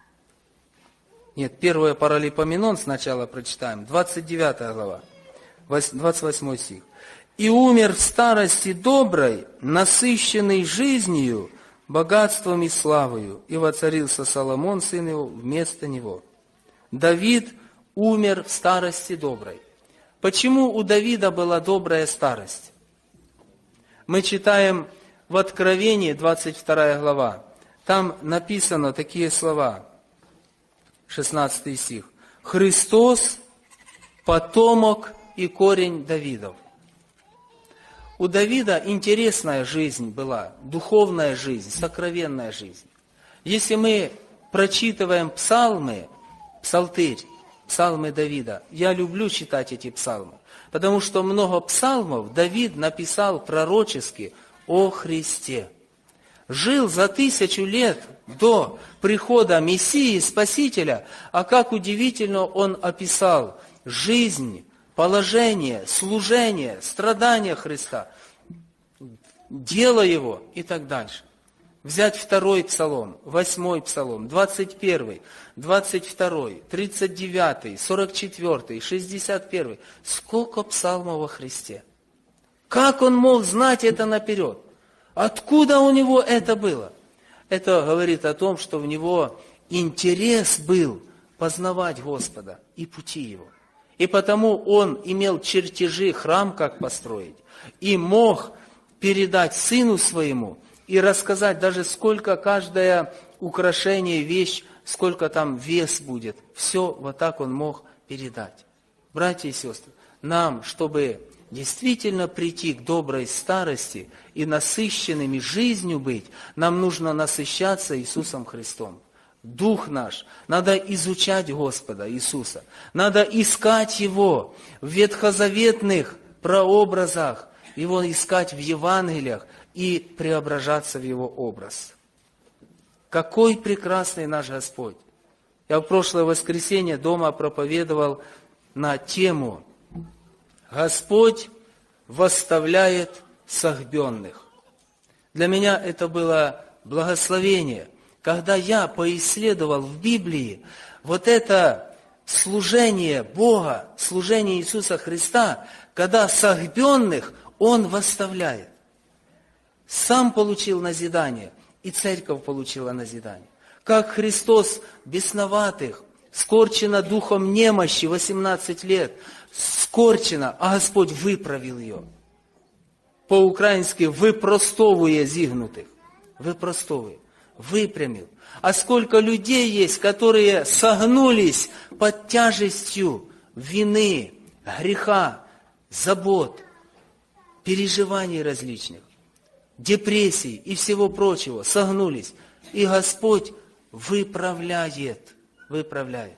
A: Нет, первое Паралипоменон сначала прочитаем, двадцать девятая глава, двадцать восьмой стих. «И умер в старости доброй, насыщенный жизнью, богатством и славою, и воцарился Соломон, сын его, вместо него». Давид умер в старости доброй. Почему у Давида была добрая старость? Мы читаем в Откровении, двадцать вторая глава, там написано такие слова, шестнадцатый стих. «Христос, потомок и корень Давидов». У Давида интересная жизнь была, духовная жизнь, сокровенная жизнь. Если мы прочитываем псалмы, псалтырь, псалмы Давида, я люблю читать эти псалмы, потому что много псалмов Давид написал пророчески о Христе. Жил за тысячу лет до прихода Мессии, Спасителя, а как удивительно он описал жизнь, положение, служение, страдания Христа, дело Его и так дальше. Взять второй псалом, восьмой псалом, двадцать первый, двадцать второй, тридцать девятый, сорок четвёртый, шестьдесят первый. Сколько псалмов о Христе? Как он мог знать это наперед? Откуда у него это было? Это говорит о том, что в него интерес был познавать Господа и пути Его. И потому он имел чертежи, храм как построить, и мог передать сыну своему и рассказать даже сколько каждое украшение, вещь, сколько там вес будет. Все вот так он мог передать. Братья и сестры, нам, чтобы действительно прийти к доброй старости и насыщенными жизнью быть, нам нужно насыщаться Иисусом Христом. Дух наш, надо изучать Господа Иисуса, надо искать Его в ветхозаветных прообразах, Его искать в Евангелиях и преображаться в Его образ. Какой прекрасный наш Господь! Я в прошлое воскресенье дома проповедовал на тему «Господь восставляет согбенных». Для меня это было благословение, когда я поисследовал в Библии вот это служение Бога, служение Иисуса Христа, когда согбенных Он восставляет. Сам получил назидание, и церковь получила назидание. Как Христос бесноватых, скорчена духом немощи, восемнадцать лет, скорчена, а Господь выправил ее. По-украински «выпростовує зігнутых». Выпростовує. Выпрямил. А сколько людей есть, которые согнулись под тяжестью вины, греха, забот, переживаний различных, депрессий и всего прочего, согнулись. И Господь выправляет, выправляет.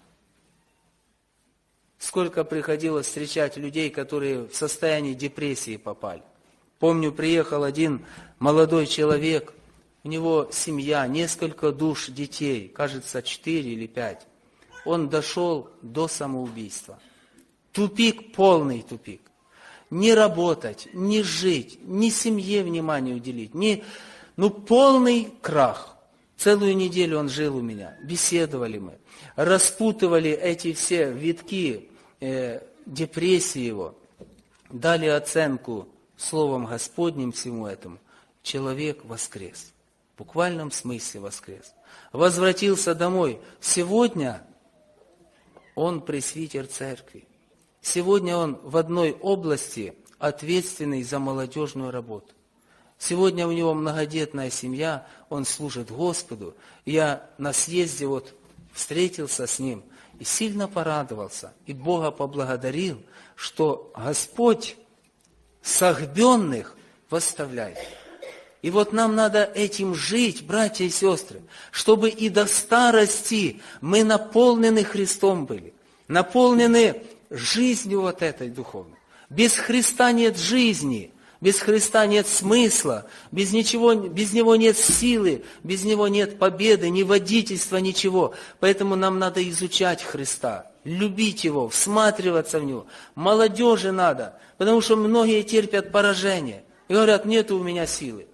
A: Сколько приходилось встречать людей, которые в состоянии депрессии попали. Помню, приехал один молодой человек, у него семья, несколько душ детей, кажется, четыре или пять. Он дошел до самоубийства. Тупик, полный тупик. Не работать, не жить, ни семье внимания уделить, ни, ну, полный крах. Целую неделю он жил у меня, беседовали мы, распутывали эти все витки э, депрессии его, дали оценку Словом Господним всему этому. Человек воскрес, в буквальном смысле воскрес. Возвратился домой. Сегодня он пресвитер церкви. Сегодня он в одной области ответственный за молодежную работу. Сегодня у него многодетная семья, он служит Господу. Я на съезде вот встретился с ним и сильно порадовался. И Бога поблагодарил, что Господь согбенных восставляет. И вот нам надо этим жить, братья и сестры, чтобы и до старости мы наполнены Христом были, наполнены жизнью вот этой духовной. Без Христа нет жизни, без Христа нет смысла, без, ничего, без Него нет силы, без Него нет победы, ни водительства, ничего. Поэтому нам надо изучать Христа, любить Его, всматриваться в Него. Молодежи надо, потому что многие терпят поражение и говорят, нет у меня силы.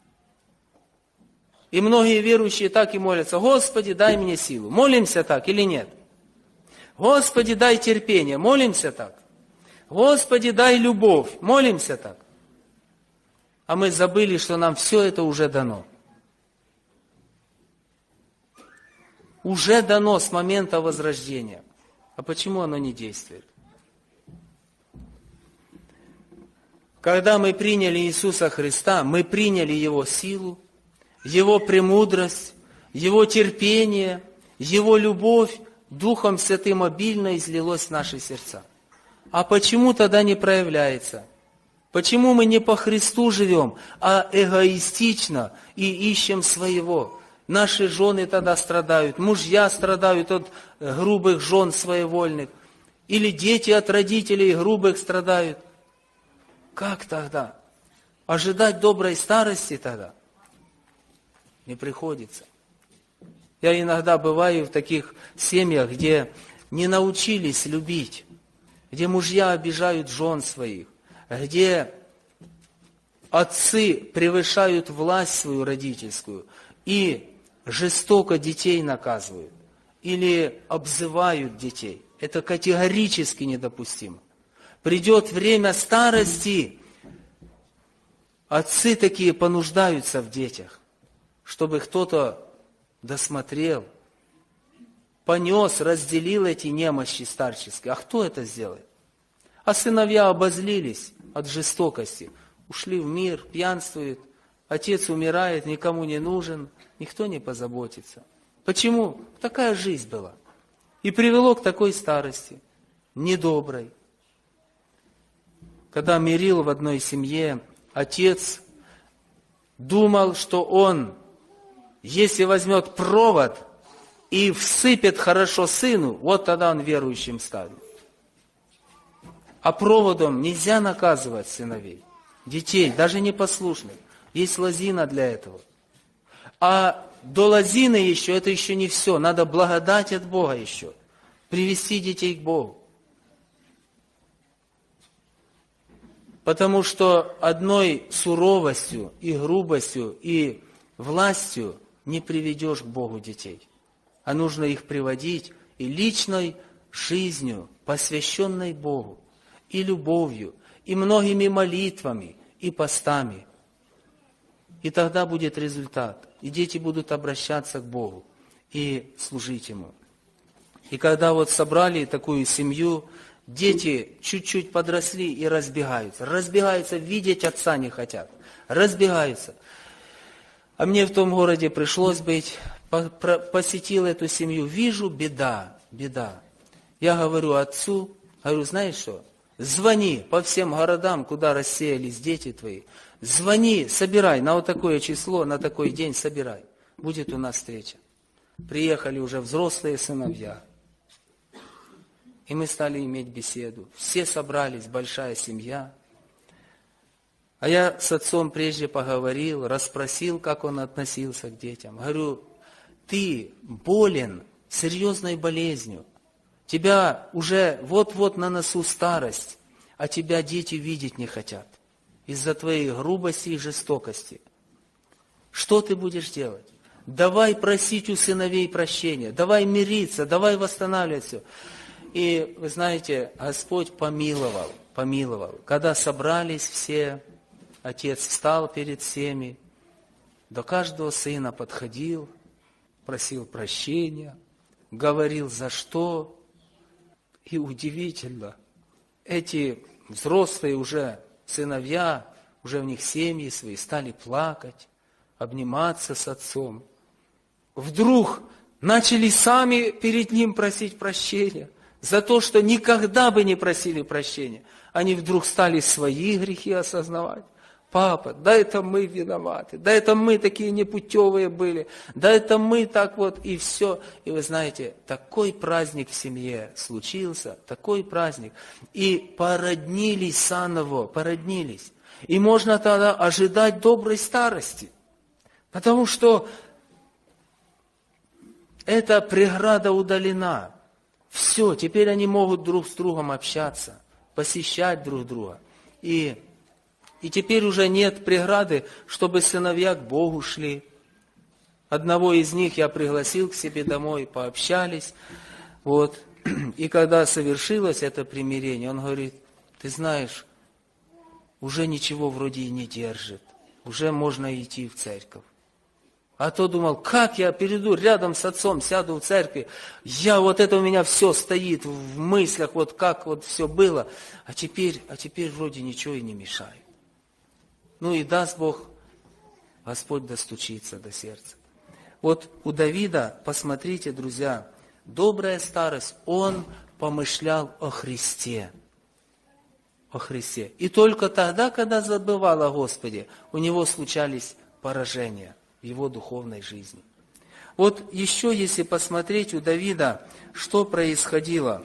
A: И многие верующие так и молятся, Господи, дай мне силу. Молимся так или нет? Господи, дай терпение. Молимся так. Господи, дай любовь. Молимся так. А мы забыли, что нам все это уже дано. Уже дано с момента возрождения. А почему оно не действует? Когда мы приняли Иисуса Христа, мы приняли Его силу, Его премудрость, Его терпение, Его любовь Духом Святым обильно излилось в наши сердца. А почему тогда не проявляется? Почему мы не по Христу живем, а эгоистично и ищем своего? Наши жены тогда страдают, мужья страдают от грубых жен своевольных, или дети от родителей грубых страдают. Как тогда? Ожидать доброй старости тогда? Не приходится. Я иногда бываю в таких семьях, где не научились любить, где мужья обижают жен своих, где отцы превышают власть свою родительскую и жестоко детей наказывают или обзывают детей. Это категорически недопустимо. Придет время старости, отцы такие понуждаются в детях, чтобы кто-то досмотрел, понес, разделил эти немощи старческие. А кто это сделает? А сыновья обозлились от жестокости, ушли в мир, пьянствуют, отец умирает, никому не нужен, никто не позаботится. Почему? Такая жизнь была. И привело к такой старости, недоброй. Когда мирил в одной семье, отец думал, что он, если возьмет провод и всыпет хорошо сыну, вот тогда он верующим станет. А проводом нельзя наказывать сыновей, детей, даже непослушных. Есть лозина для этого. А до лозины еще, это еще не все. Надо благодать от Бога еще. Привести детей к Богу. Потому что одной суровостью и грубостью и властью не приведешь к Богу детей. А нужно их приводить и личной жизнью, посвященной Богу, и любовью, и многими молитвами, и постами. И тогда будет результат. И дети будут обращаться к Богу и служить Ему. И когда вот собрали такую семью, дети чуть-чуть подросли и разбегаются. Разбегаются, видеть отца не хотят. Разбегаются. А мне в том городе пришлось быть, посетил эту семью, вижу, беда, беда. Я говорю отцу, говорю, знаешь что, звони по всем городам, куда рассеялись дети твои, звони, собирай на вот такое число, на такой день собирай, будет у нас встреча. Приехали уже взрослые сыновья, и мы стали иметь беседу. Все собрались, большая семья. А я с отцом прежде поговорил, расспросил, как он относился к детям. Говорю, ты болен серьезной болезнью. Тебя уже вот-вот на носу старость, а тебя дети видеть не хотят. Из-за твоей грубости и жестокости. Что ты будешь делать? Давай просить у сыновей прощения, давай мириться, давай восстанавливать все. И вы знаете, Господь помиловал, помиловал. Когда собрались все, отец встал перед всеми, до каждого сына подходил, просил прощения, говорил за что. И удивительно, эти взрослые уже сыновья, уже у них семьи свои, стали плакать, обниматься с отцом. Вдруг начали сами перед ним просить прощения за то, что никогда бы не просили прощения. Они вдруг стали свои грехи осознавать. Папа, да это мы виноваты, да это мы такие непутевые были, да это мы так вот и все. И вы знаете, такой праздник в семье случился, такой праздник. И породнились заново, породнились. И можно тогда ожидать доброй старости. Потому что эта преграда удалена. Все, теперь они могут друг с другом общаться, посещать друг друга. И, и теперь уже нет преграды, чтобы сыновья к Богу шли. Одного из них я пригласил к себе домой, пообщались. Вот. И когда совершилось это примирение, он говорит, ты знаешь, уже ничего вроде и не держит, уже можно идти в церковь. А то думал, как я перейду рядом с отцом, сяду в церкви, я вот это у меня все стоит в мыслях, вот как вот все было, а теперь, а теперь вроде ничего и не мешает. Ну и даст Бог, Господь достучится до сердца. Вот у Давида, посмотрите, друзья, добрая старость, он помышлял о Христе. О Христе. И только тогда, когда забывал о Господе, у него случались поражения в его духовной жизни. Вот еще, если посмотреть у Давида, что происходило.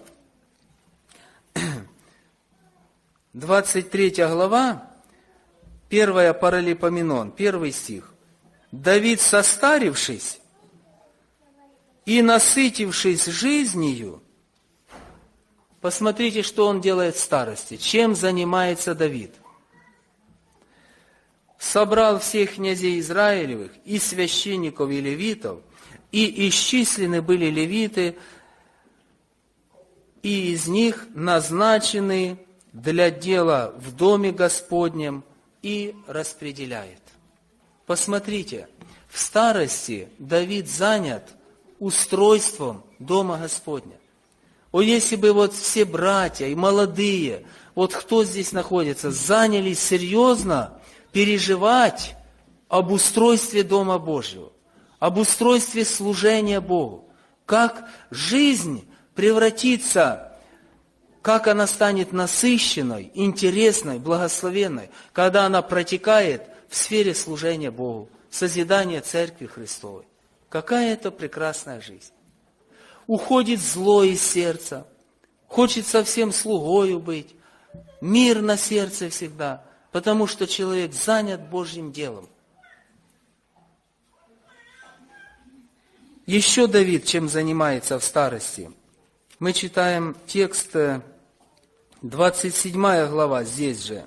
A: двадцать третья глава, первая Паралипоменон, первый стих. Давид, состарившись и насытившись жизнью, посмотрите, что он делает в старости. Чем занимается Давид? Собрал всех князей Израилевых, и священников, и левитов, и исчислены были левиты, и из них назначены для дела в доме Господнем, и распределяет. Посмотрите, в старости Давид занят устройством дома Господня. О, если бы вот все братья и молодые, вот кто здесь находится, занялись серьезно переживать об устройстве Дома Божьего, об устройстве служения Богу, как жизнь превратится, как она станет насыщенной, интересной, благословенной, когда она протекает в сфере служения Богу, созидания Церкви Христовой. Какая это прекрасная жизнь. Уходит зло из сердца, хочется всем слугою быть, мир на сердце всегда, потому что человек занят Божьим делом. Еще Давид чем занимается в старости? Мы читаем текст, двадцать седьмая глава, здесь же.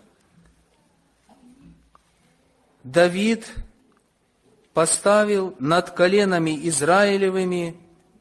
A: Давид поставил над коленами Израилевыми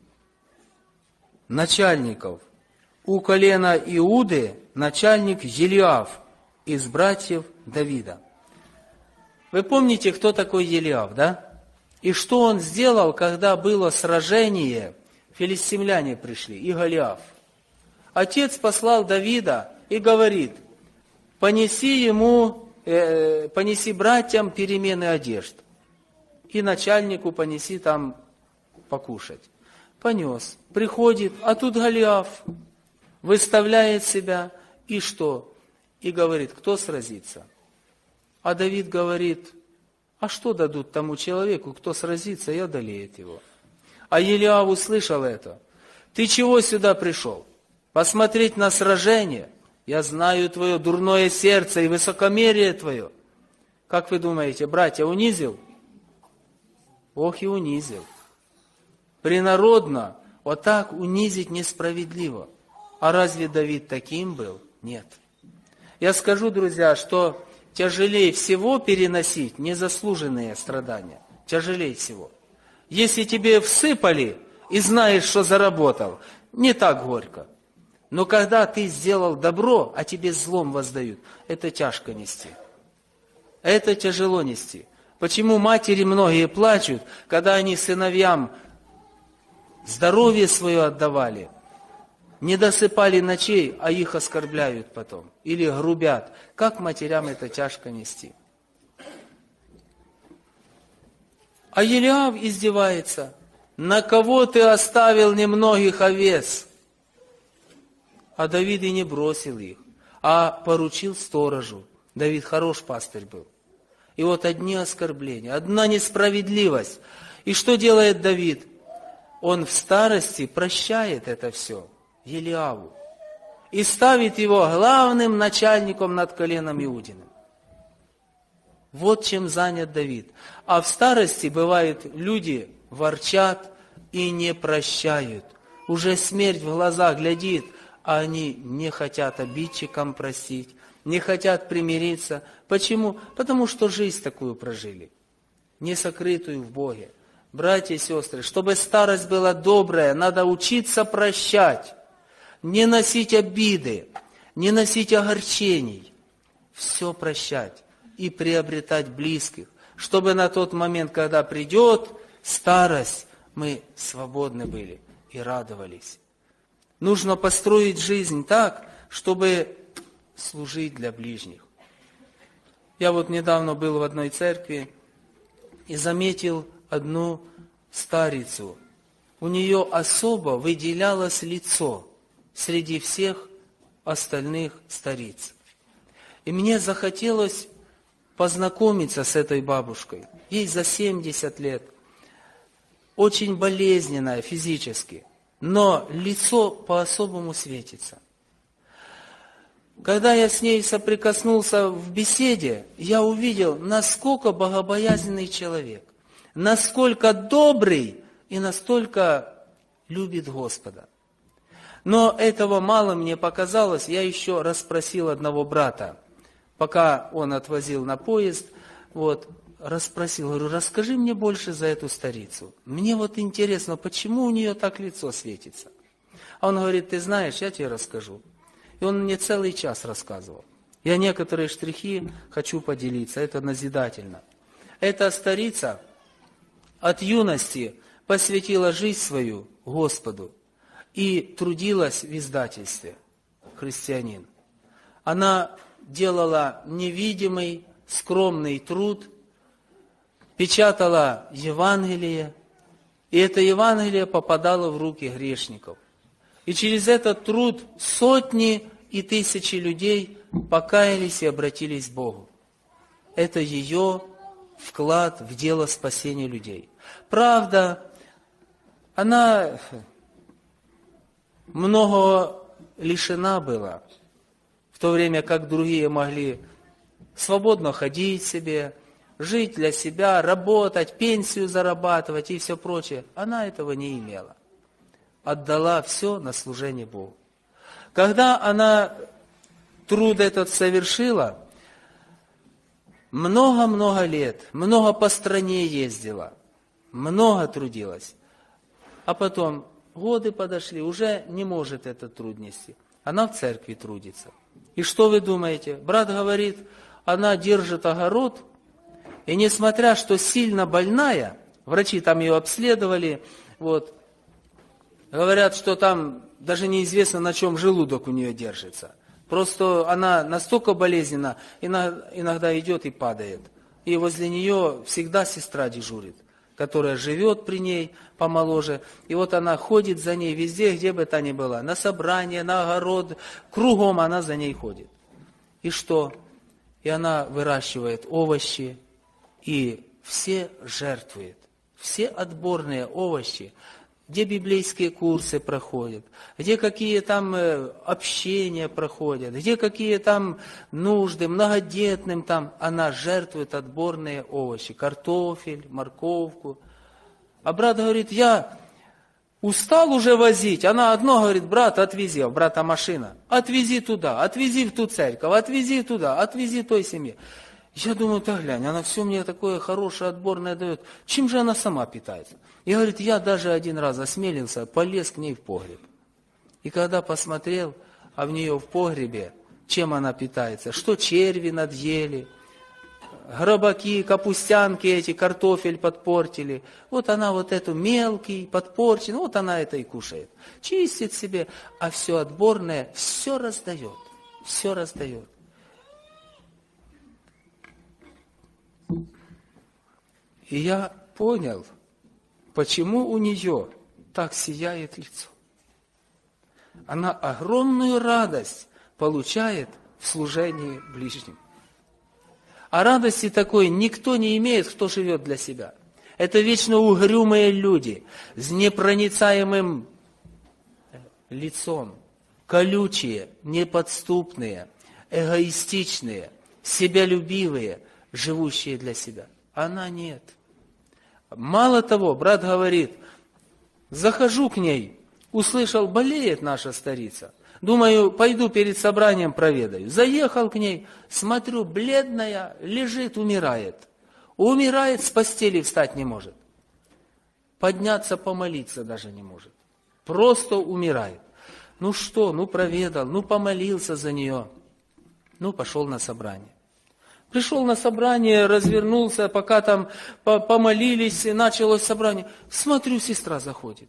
A: начальников. У колена Иуды начальник Елиаф из братьев Давида. Вы помните, кто такой Елиаф, да? И что он сделал, когда было сражение, филистимляне пришли, и Голиаф. Отец послал Давида и говорит, понеси ему, э, понеси братьям перемены одежд, и начальнику понеси там покушать. Понес, приходит, а тут Голиаф выставляет себя, и что? И говорит, кто сразится? А Давид говорит, а что дадут тому человеку, кто сразится и одолеет его? А Елиав услышал это. Ты чего сюда пришел? Посмотреть на сражение? Я знаю твое дурное сердце и высокомерие твое. Как вы думаете, братья, унизил? Ох и унизил. Принародно вот так унизить несправедливо. А разве Давид таким был? Нет. Я скажу, друзья, что тяжелее всего переносить незаслуженные страдания. Тяжелее всего. Если тебе всыпали и знаешь, что заработал, не так горько. Но когда ты сделал добро, а тебе злом воздают, это тяжко нести. Это тяжело нести. Почему матери многие плачут, когда они сыновьям здоровье свое отдавали, не досыпали ночей, а их оскорбляют потом или грубят? Как матерям это тяжко нести? А Елиав издевается. На кого ты оставил немногих овец? А Давид и не бросил их, а поручил сторожу. Давид хорош пастырь был. И вот одни оскорбления, одна несправедливость. И что делает Давид? Он в старости прощает это все Елиаву и ставит его главным начальником над коленом Иудиным. Вот чем занят Давид. А в старости, бывает, люди ворчат и не прощают. Уже смерть в глаза глядит, а они не хотят обидчикам простить, не хотят примириться. Почему? Потому что жизнь такую прожили, не сокрытую в Боге. Братья и сестры, чтобы старость была добрая, надо учиться прощать, не носить обиды, не носить огорчений, все прощать и приобретать близких, чтобы на тот момент, когда придет старость, мы свободны были и радовались. Нужно построить жизнь так, чтобы служить для ближних. Я вот недавно был в одной церкви и заметил одну старицу. У нее особо выделялось лицо среди всех остальных стариц. И мне захотелось познакомиться с этой бабушкой. Ей за семьдесят лет. Очень болезненная физически, но лицо по-особому светится. Когда я с ней соприкоснулся в беседе, я увидел, насколько богобоязненный человек, насколько добрый и настолько любит Господа. Но этого мало мне показалось, я еще расспросил одного брата, пока он отвозил на поезд, вот, расспросил, говорю, расскажи мне больше за эту старицу. Мне вот интересно, почему у нее так лицо светится? А он говорит, ты знаешь, я тебе расскажу. И он мне целый час рассказывал. Я некоторые штрихи хочу поделиться, это назидательно. Эта старица от юности посвятила жизнь свою Господу и трудилась в издательстве «Христианин». Она делала невидимый, скромный труд, печатала Евангелие, и это Евангелие попадало в руки грешников. И через этот труд сотни и тысячи людей покаялись и обратились к Богу. Это ее вклад в дело спасения людей. Правда, она многого лишена была, в то время как другие могли свободно ходить себе, жить для себя, работать, пенсию зарабатывать и все прочее. Она этого не имела. Отдала все на служение Богу. Когда она труд этот совершила, много-много лет, много по стране ездила, много трудилась. А потом годы подошли, уже не может этот труд нести. Она в церкви трудится. И что вы думаете? Брат говорит, она держит огород, и несмотря, что сильно больная, врачи там ее обследовали, вот, говорят, что там даже неизвестно, на чем желудок у нее держится. Просто она настолько болезненна, иногда идет и падает. И возле нее всегда сестра дежурит, которая живет при ней помоложе. И вот она ходит за ней везде, где бы та ни была. На собрание, на огород, кругом она за ней ходит. И что? И она выращивает овощи, и все жертвует. Все отборные овощи где библейские курсы проходят, где какие там общения проходят, где какие там нужды, многодетным там, она жертвует отборные овощи, картофель, морковку. А брат говорит, я устал уже возить. Она одно говорит, брат, отвези, а у брата машина. Отвези туда, отвези в ту церковь, отвези туда, отвези той семье. Я думаю, да глянь, она все мне такое хорошее, отборное дает. Чем же она сама питается? И говорит, я даже один раз осмелился, полез к ней в погреб. И когда посмотрел, а в нее в погребе, чем она питается, что черви надъели, гробаки, капустянки эти, картофель подпортили. Вот она вот эту мелкий, подпорченный, вот она это и кушает. Чистит себе, а все отборное, все раздает, все раздает. И я понял, почему у нее так сияет лицо. Она огромную радость получает в служении ближним. А радости такой никто не имеет, кто живет для себя. Это вечно угрюмые люди с непроницаемым лицом, колючие, неподступные, эгоистичные, себялюбивые, живущие для себя. Она нет. Мало того, брат говорит, захожу к ней, услышал, болеет наша старица. Думаю, пойду перед собранием проведаю. Заехал к ней, смотрю, бледная, лежит, умирает. Умирает, с постели встать не может. Подняться, помолиться даже не может. Просто умирает. Ну что, ну проведал, ну помолился за нее. Ну пошел на собрание. Пришел на собрание, развернулся, пока там помолились, началось собрание. Смотрю, сестра заходит.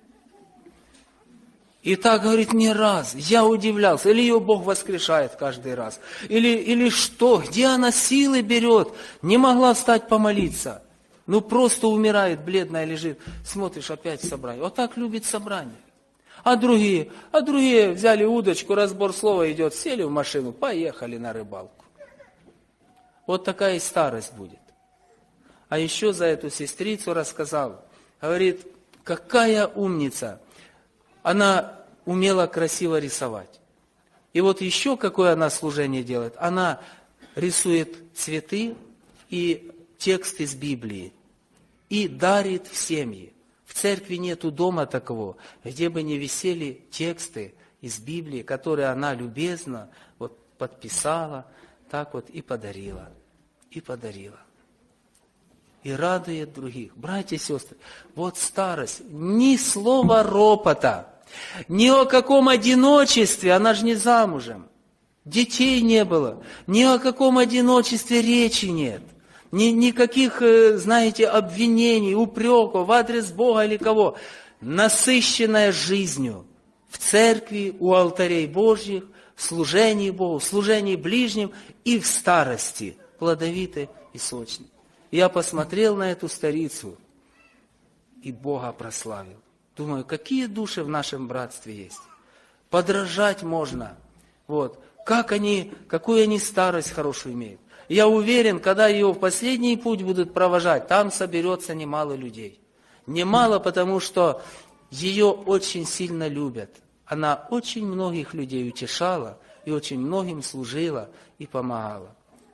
A: И так, говорит, не раз. Я удивлялся. Или ее Бог воскрешает каждый раз. Или, или что? Где она силы берет? Не могла встать помолиться. Ну, просто умирает, бледная лежит. Смотришь, опять собрание. Вот так любит собрание. А другие? А другие взяли удочку, разбор слова идет, сели в машину, поехали на рыбалку. Вот такая и старость будет. А еще за эту сестрицу рассказал. Говорит, какая умница. Она умела красиво рисовать. И вот еще какое она служение делает. Она рисует цветы и текст из Библии. И дарит в семьи. В церкви нету дома такого, где бы не висели тексты из Библии, которые она любезно вот подписала, так вот и подарила. И подарила. И радует других. Братья и сестры, вот старость, ни слова ропота, ни о каком одиночестве, она же не замужем, детей не было, ни о каком одиночестве речи нет, ни, никаких, знаете, обвинений, упреков в адрес Бога или кого. Насыщенная жизнью в церкви, у алтарей Божьих, в служении Богу, в служении ближним и в старости, плодовитой и сочной. Я посмотрел на эту старицу и Бога прославил. Думаю, какие души в нашем братстве есть. Подражать можно. Вот. Как они, какую они старость хорошую имеют. Я уверен, когда ее в последний путь будут провожать, там соберется немало людей. Немало, потому что ее очень сильно любят. Она очень многих людей утешала и очень многим служила и помогала.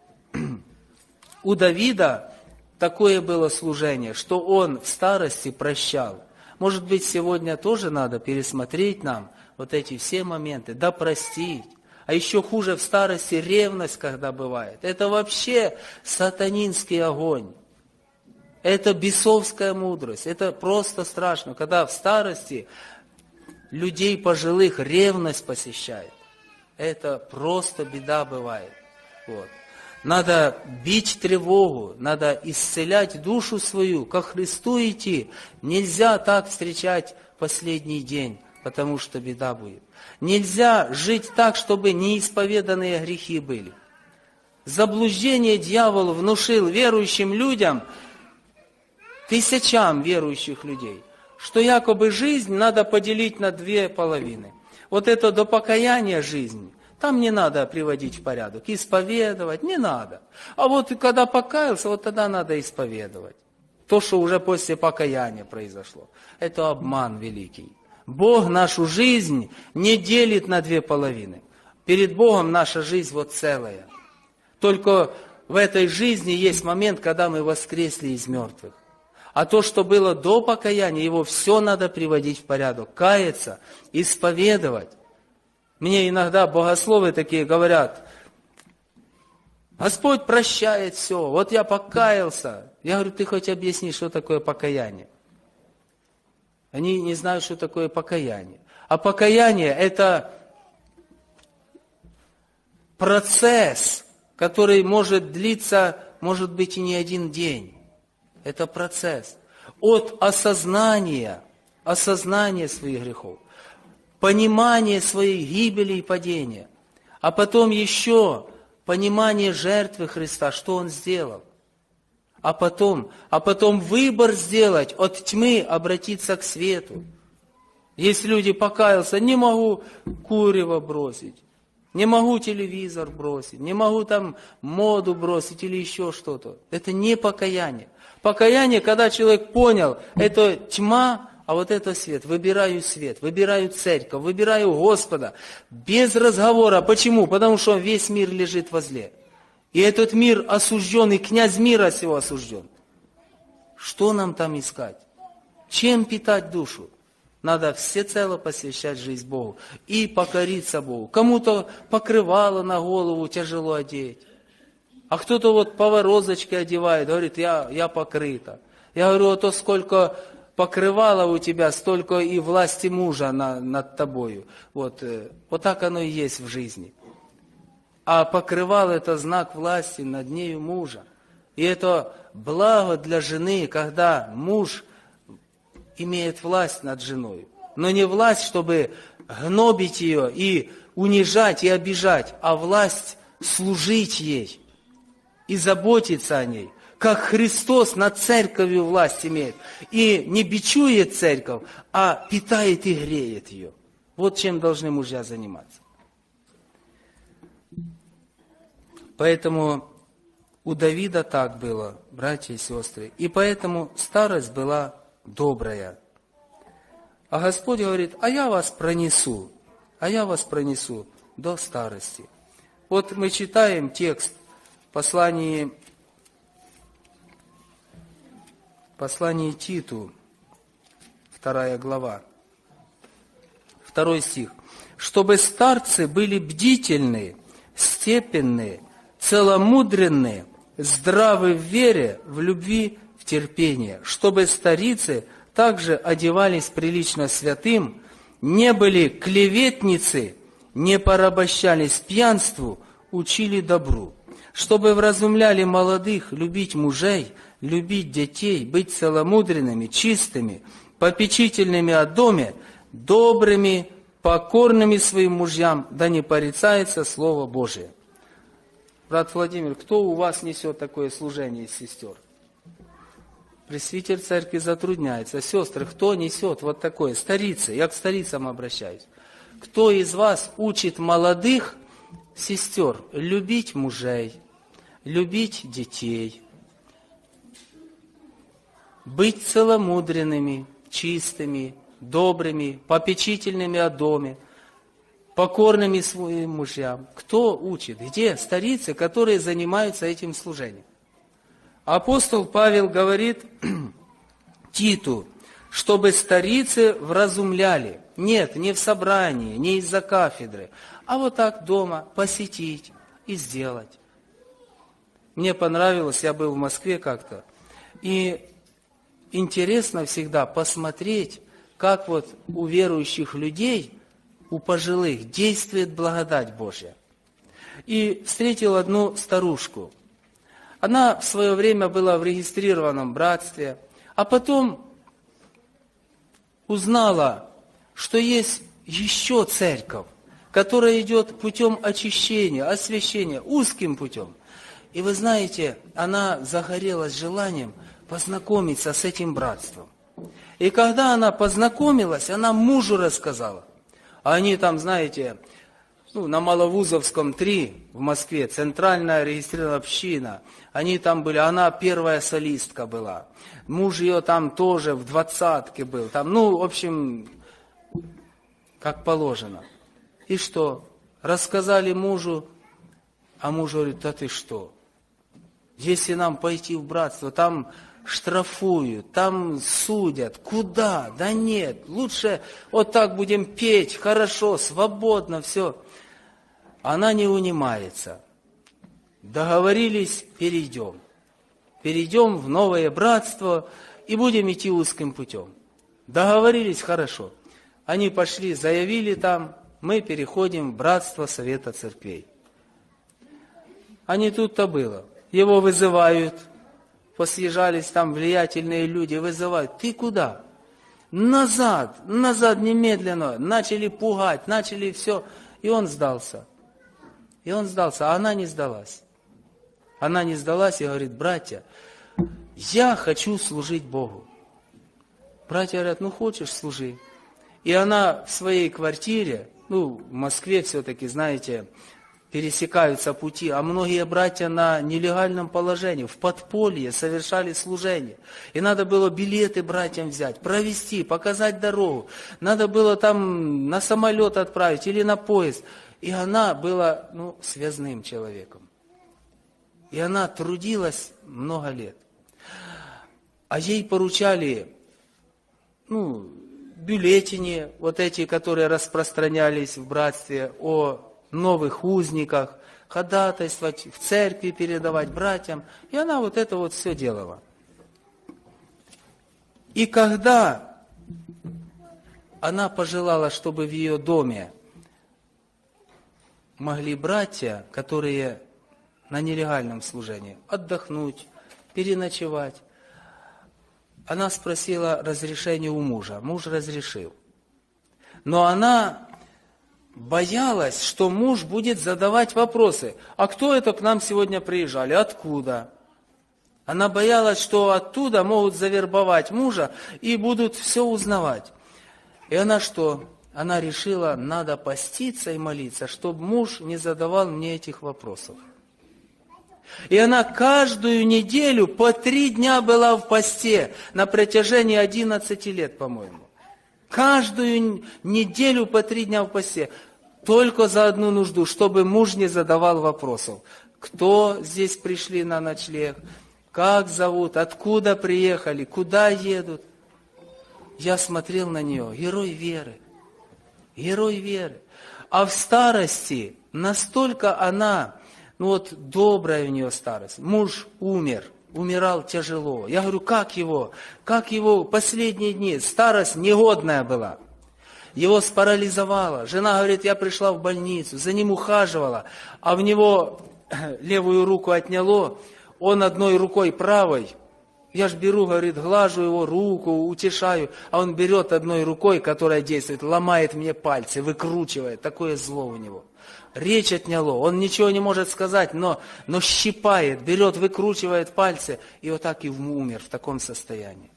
A: У Давида такое было служение, что он в старости прощал. Может быть, сегодня тоже надо пересмотреть нам вот эти все моменты, да простить. А еще хуже в старости ревность, когда бывает. Это вообще сатанинский огонь. Это бесовская мудрость. Это просто страшно, когда в старости людей пожилых ревность посещает. Это просто беда бывает. Вот. Надо бить тревогу, надо исцелять душу свою, ко Христу идти. Нельзя так встречать последний день, потому что беда будет. Нельзя жить так, чтобы неисповеданные грехи были. Заблуждение дьявол внушил верующим людям, тысячам верующих людей, что якобы жизнь надо поделить на две половины. Вот это до покаяния жизнь. Там не надо приводить в порядок, исповедовать не надо. А вот когда покаялся, вот тогда надо исповедовать. То, что уже после покаяния произошло. Это обман великий. Бог нашу жизнь не делит на две половины. Перед Богом наша жизнь вот целая. Только в этой жизни есть момент, когда мы воскресли из мертвых. А то, что было до покаяния, его все надо приводить в порядок. Каяться, исповедовать. Мне иногда богословы такие говорят: Господь прощает все, вот я покаялся. Я говорю: ты хоть объясни, что такое покаяние. Они не знают, что такое покаяние. А покаяние – это процесс, который может длиться, может быть, и не один день. Это процесс от осознания, осознания своих грехов, понимания своей гибели и падения, а потом еще понимание жертвы Христа, что Он сделал. А потом, а потом выбор сделать, от тьмы обратиться к свету. Если люди покаялся: не могу курево бросить, не могу телевизор бросить, не могу там моду бросить или еще что-то. Это не покаяние. Покаяние, когда человек понял, это тьма, а вот это свет. Выбираю свет, выбираю церковь, выбираю Господа. Без разговора. Почему? Потому что весь мир лежит во зле. И этот мир осужден, и князь мира сего осужден. Что нам там искать? Чем питать душу? Надо всецело посвящать жизнь Богу и покориться Богу. Кому-то покрывало на голову тяжело одеть. А кто-то вот поворозочки одевает, говорит: я, я покрыта. Я говорю: а то сколько покрывало у тебя, столько и власти мужа на, над тобою. Вот, вот так оно и есть в жизни. А покрывало – это знак власти над нею мужа. И это благо для жены, когда муж имеет власть над женой. Но не власть, чтобы гнобить ее и унижать, и обижать, а власть служить ей и заботиться о ней. Как Христос над церковью власть имеет. И не бичует церковь, а питает и греет ее. Вот чем должны мужья заниматься. Поэтому у Давида так было, братья и сестры. И поэтому старость была добрая. А Господь говорит: а я вас пронесу, а я вас пронесу до старости. Вот мы читаем текст в послании, послании Титу, вторая глава, второй стих. «Чтобы старцы были бдительны, степенные, целомудренные, здравы в вере, в любви, в терпении, чтобы старицы также одевались прилично святым, не были клеветницы, не порабощались пьянству, учили добру, чтобы вразумляли молодых любить мужей, любить детей, быть целомудренными, чистыми, попечительными о доме, добрыми, покорными своим мужьям, да не порицается Слово Божие». Брат Владимир, кто у вас несет такое служение из сестер? Пресвитер церкви затрудняется. Сестры, кто несет вот такое? Старицы, я к старицам обращаюсь. Кто из вас учит молодых сестер любить мужей, любить детей, быть целомудренными, чистыми, добрыми, попечительными о доме, покорными своим мужьям? Кто учит? Где старицы, которые занимаются этим служением? Апостол Павел говорит Титу, чтобы старицы вразумляли. Нет, не в собрании, не из-за кафедры, а вот так дома посетить и сделать. Мне понравилось, я был в Москве как-то, и интересно всегда посмотреть, как вот у верующих людей, у пожилых, действует благодать Божья. И встретил одну старушку. Она в свое время была в регистрированном братстве, а потом узнала, что есть еще церковь, которая идет путем очищения, освящения, узким путем. И вы знаете, она загорелась желанием познакомиться с этим братством. И когда она познакомилась, она мужу рассказала. А они там, знаете, ну, на Маловузовском три в Москве, центральная регистрированная община. Они там были, она первая солистка была. Муж ее там тоже в двадцатке был. Там, ну, в общем, как положено. И что? Рассказали мужу, а муж говорит, да ты что? Если нам пойти в братство, там штрафуют, там судят. Куда? Да нет, лучше вот так будем петь, хорошо, свободно, все. Она не унимается. Договорились, перейдем. Перейдем в новое братство и будем идти узким путем. Договорились, хорошо. Они пошли, заявили там, мы переходим в братство Совета Церквей. А не тут-то было. Его вызывают, посъезжались там влиятельные люди, вызывают. Ты куда? Назад, назад немедленно. Начали пугать, начали все. И он сдался. И он сдался, а она не сдалась. Она не сдалась и говорит, братья, я хочу служить Богу. Братья говорят, ну хочешь, служи. И она в своей квартире, ну в Москве все-таки, знаете, пересекаются пути, а многие братья на нелегальном положении, в подполье совершали служение. И надо было билеты братьям взять, провести, показать дорогу. Надо было там на самолет отправить или на поезд. И она была, ну, связным человеком. И она трудилась много лет. А ей поручали, ну, бюллетени, вот эти, которые распространялись в братстве, о новых узниках, ходатайствовать, в церкви передавать братьям. И она вот это вот все делала. И когда она пожелала, чтобы в ее доме могли братья, которые на нелегальном служении, отдохнуть, переночевать, она спросила разрешения у мужа. Муж разрешил. Но она боялась, что муж будет задавать вопросы. А кто это к нам сегодня приезжали? Откуда? Она боялась, что оттуда могут завербовать мужа и будут все узнавать. И она что? Она решила, надо поститься и молиться, чтобы муж не задавал мне этих вопросов. И она каждую неделю по три дня была в посте на протяжении одиннадцати лет, по-моему. Каждую неделю по три дня в посте. Только за одну нужду, чтобы муж не задавал вопросов. Кто здесь пришли на ночлег? Как зовут? Откуда приехали? Куда едут? Я смотрел на нее. Герой веры. Герой веры. А в старости настолько она, ну вот добрая у нее старость. Муж умер. Умирал тяжело. Я говорю, как его? Как его последние дни? Старость негодная была. Его спарализовало. Жена говорит, я пришла в больницу, за ним ухаживала, а в него левую руку отняло, он одной рукой правой, я ж беру, говорит, глажу его руку, утешаю, а он берет одной рукой, которая действует, ломает мне пальцы, выкручивает, такое зло у него. Речь отняло, он ничего не может сказать, но, но щипает, берет, выкручивает пальцы, и вот так и умер в таком состоянии.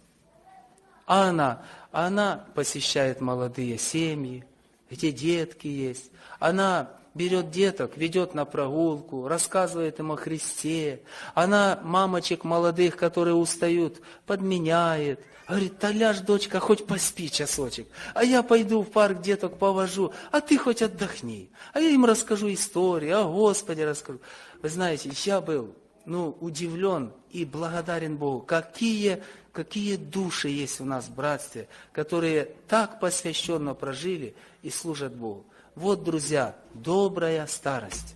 A: А она, она посещает молодые семьи, где детки есть. Она берет деток, ведет на прогулку, рассказывает им о Христе. Она мамочек молодых, которые устают, подменяет. Говорит, да ляжь, дочка, хоть поспи часочек. А я пойду в парк деток повожу, а ты хоть отдохни. А я им расскажу истории, о Господе расскажу. Вы знаете, я был, ну, удивлен и благодарен Богу, какие, какие души есть у нас в братстве, которые так посвященно прожили и служат Богу. Вот, друзья, добрая старость.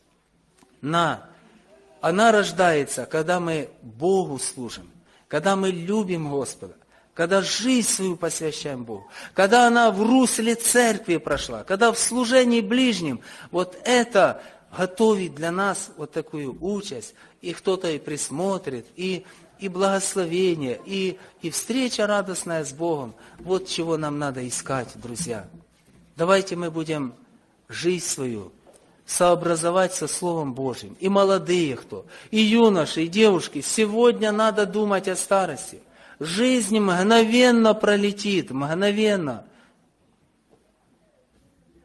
A: На, она рождается, когда мы Богу служим, когда мы любим Господа, когда жизнь свою посвящаем Богу, когда она в русле церкви прошла, когда в служении ближним, вот это готовит для нас вот такую участь, и кто-то и присмотрит, и, и благословение, и, и встреча радостная с Богом. Вот чего нам надо искать, друзья. Давайте мы будем жизнь свою сообразовать со Словом Божьим. И молодые кто, и юноши, и девушки. Сегодня надо думать о старости. Жизнь мгновенно пролетит, мгновенно.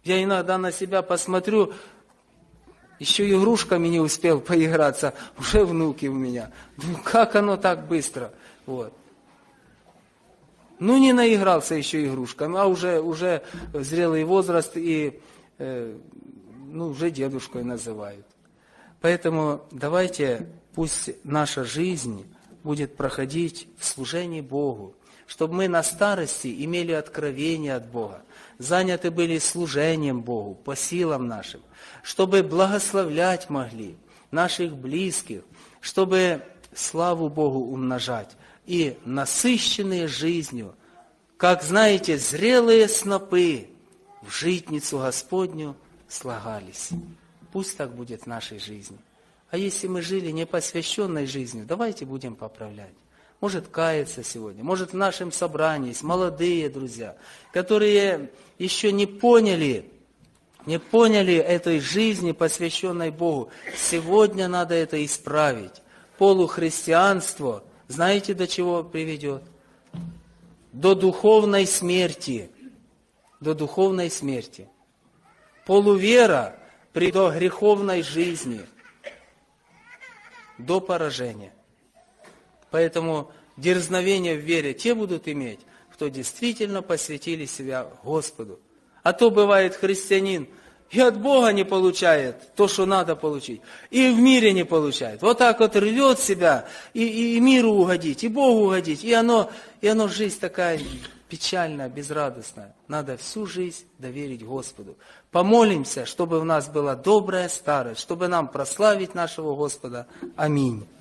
A: Я иногда на себя посмотрю, еще игрушками не успел поиграться, уже внуки у меня. Ну, как оно так быстро? Вот. Ну, не наигрался еще игрушками, а уже, уже зрелый возраст и э, ну, уже дедушкой называют. Поэтому давайте, пусть наша жизнь будет проходить в служении Богу, чтобы мы на старости имели откровение от Бога, заняты были служением Богу, по силам нашим, чтобы благословлять могли наших близких, чтобы славу Богу умножать, и насыщенные жизнью, как, знаете, зрелые снопы в житницу Господню слагались. Пусть так будет в нашей жизни. А если мы жили непосвященной жизнью, давайте будем поправлять. Может, каяться сегодня, может, в нашем собрании есть молодые друзья, которые еще не поняли, не поняли этой жизни, посвященной Богу. Сегодня надо это исправить. Полухристианство, знаете, до чего приведет? До духовной смерти. До духовной смерти. Полувера при до греховной жизни. До поражения. Поэтому дерзновение в вере те будут иметь, кто действительно посвятили себя Господу. А то бывает христианин и от Бога не получает то, что надо получить, и в мире не получает. Вот так вот рвет себя и, и, и миру угодить, и Богу угодить. И оно, и оно жизнь такая печальная, безрадостная. Надо всю жизнь доверить Господу. Помолимся, чтобы у нас была добрая старость, чтобы нам прославить нашего Господа. Аминь.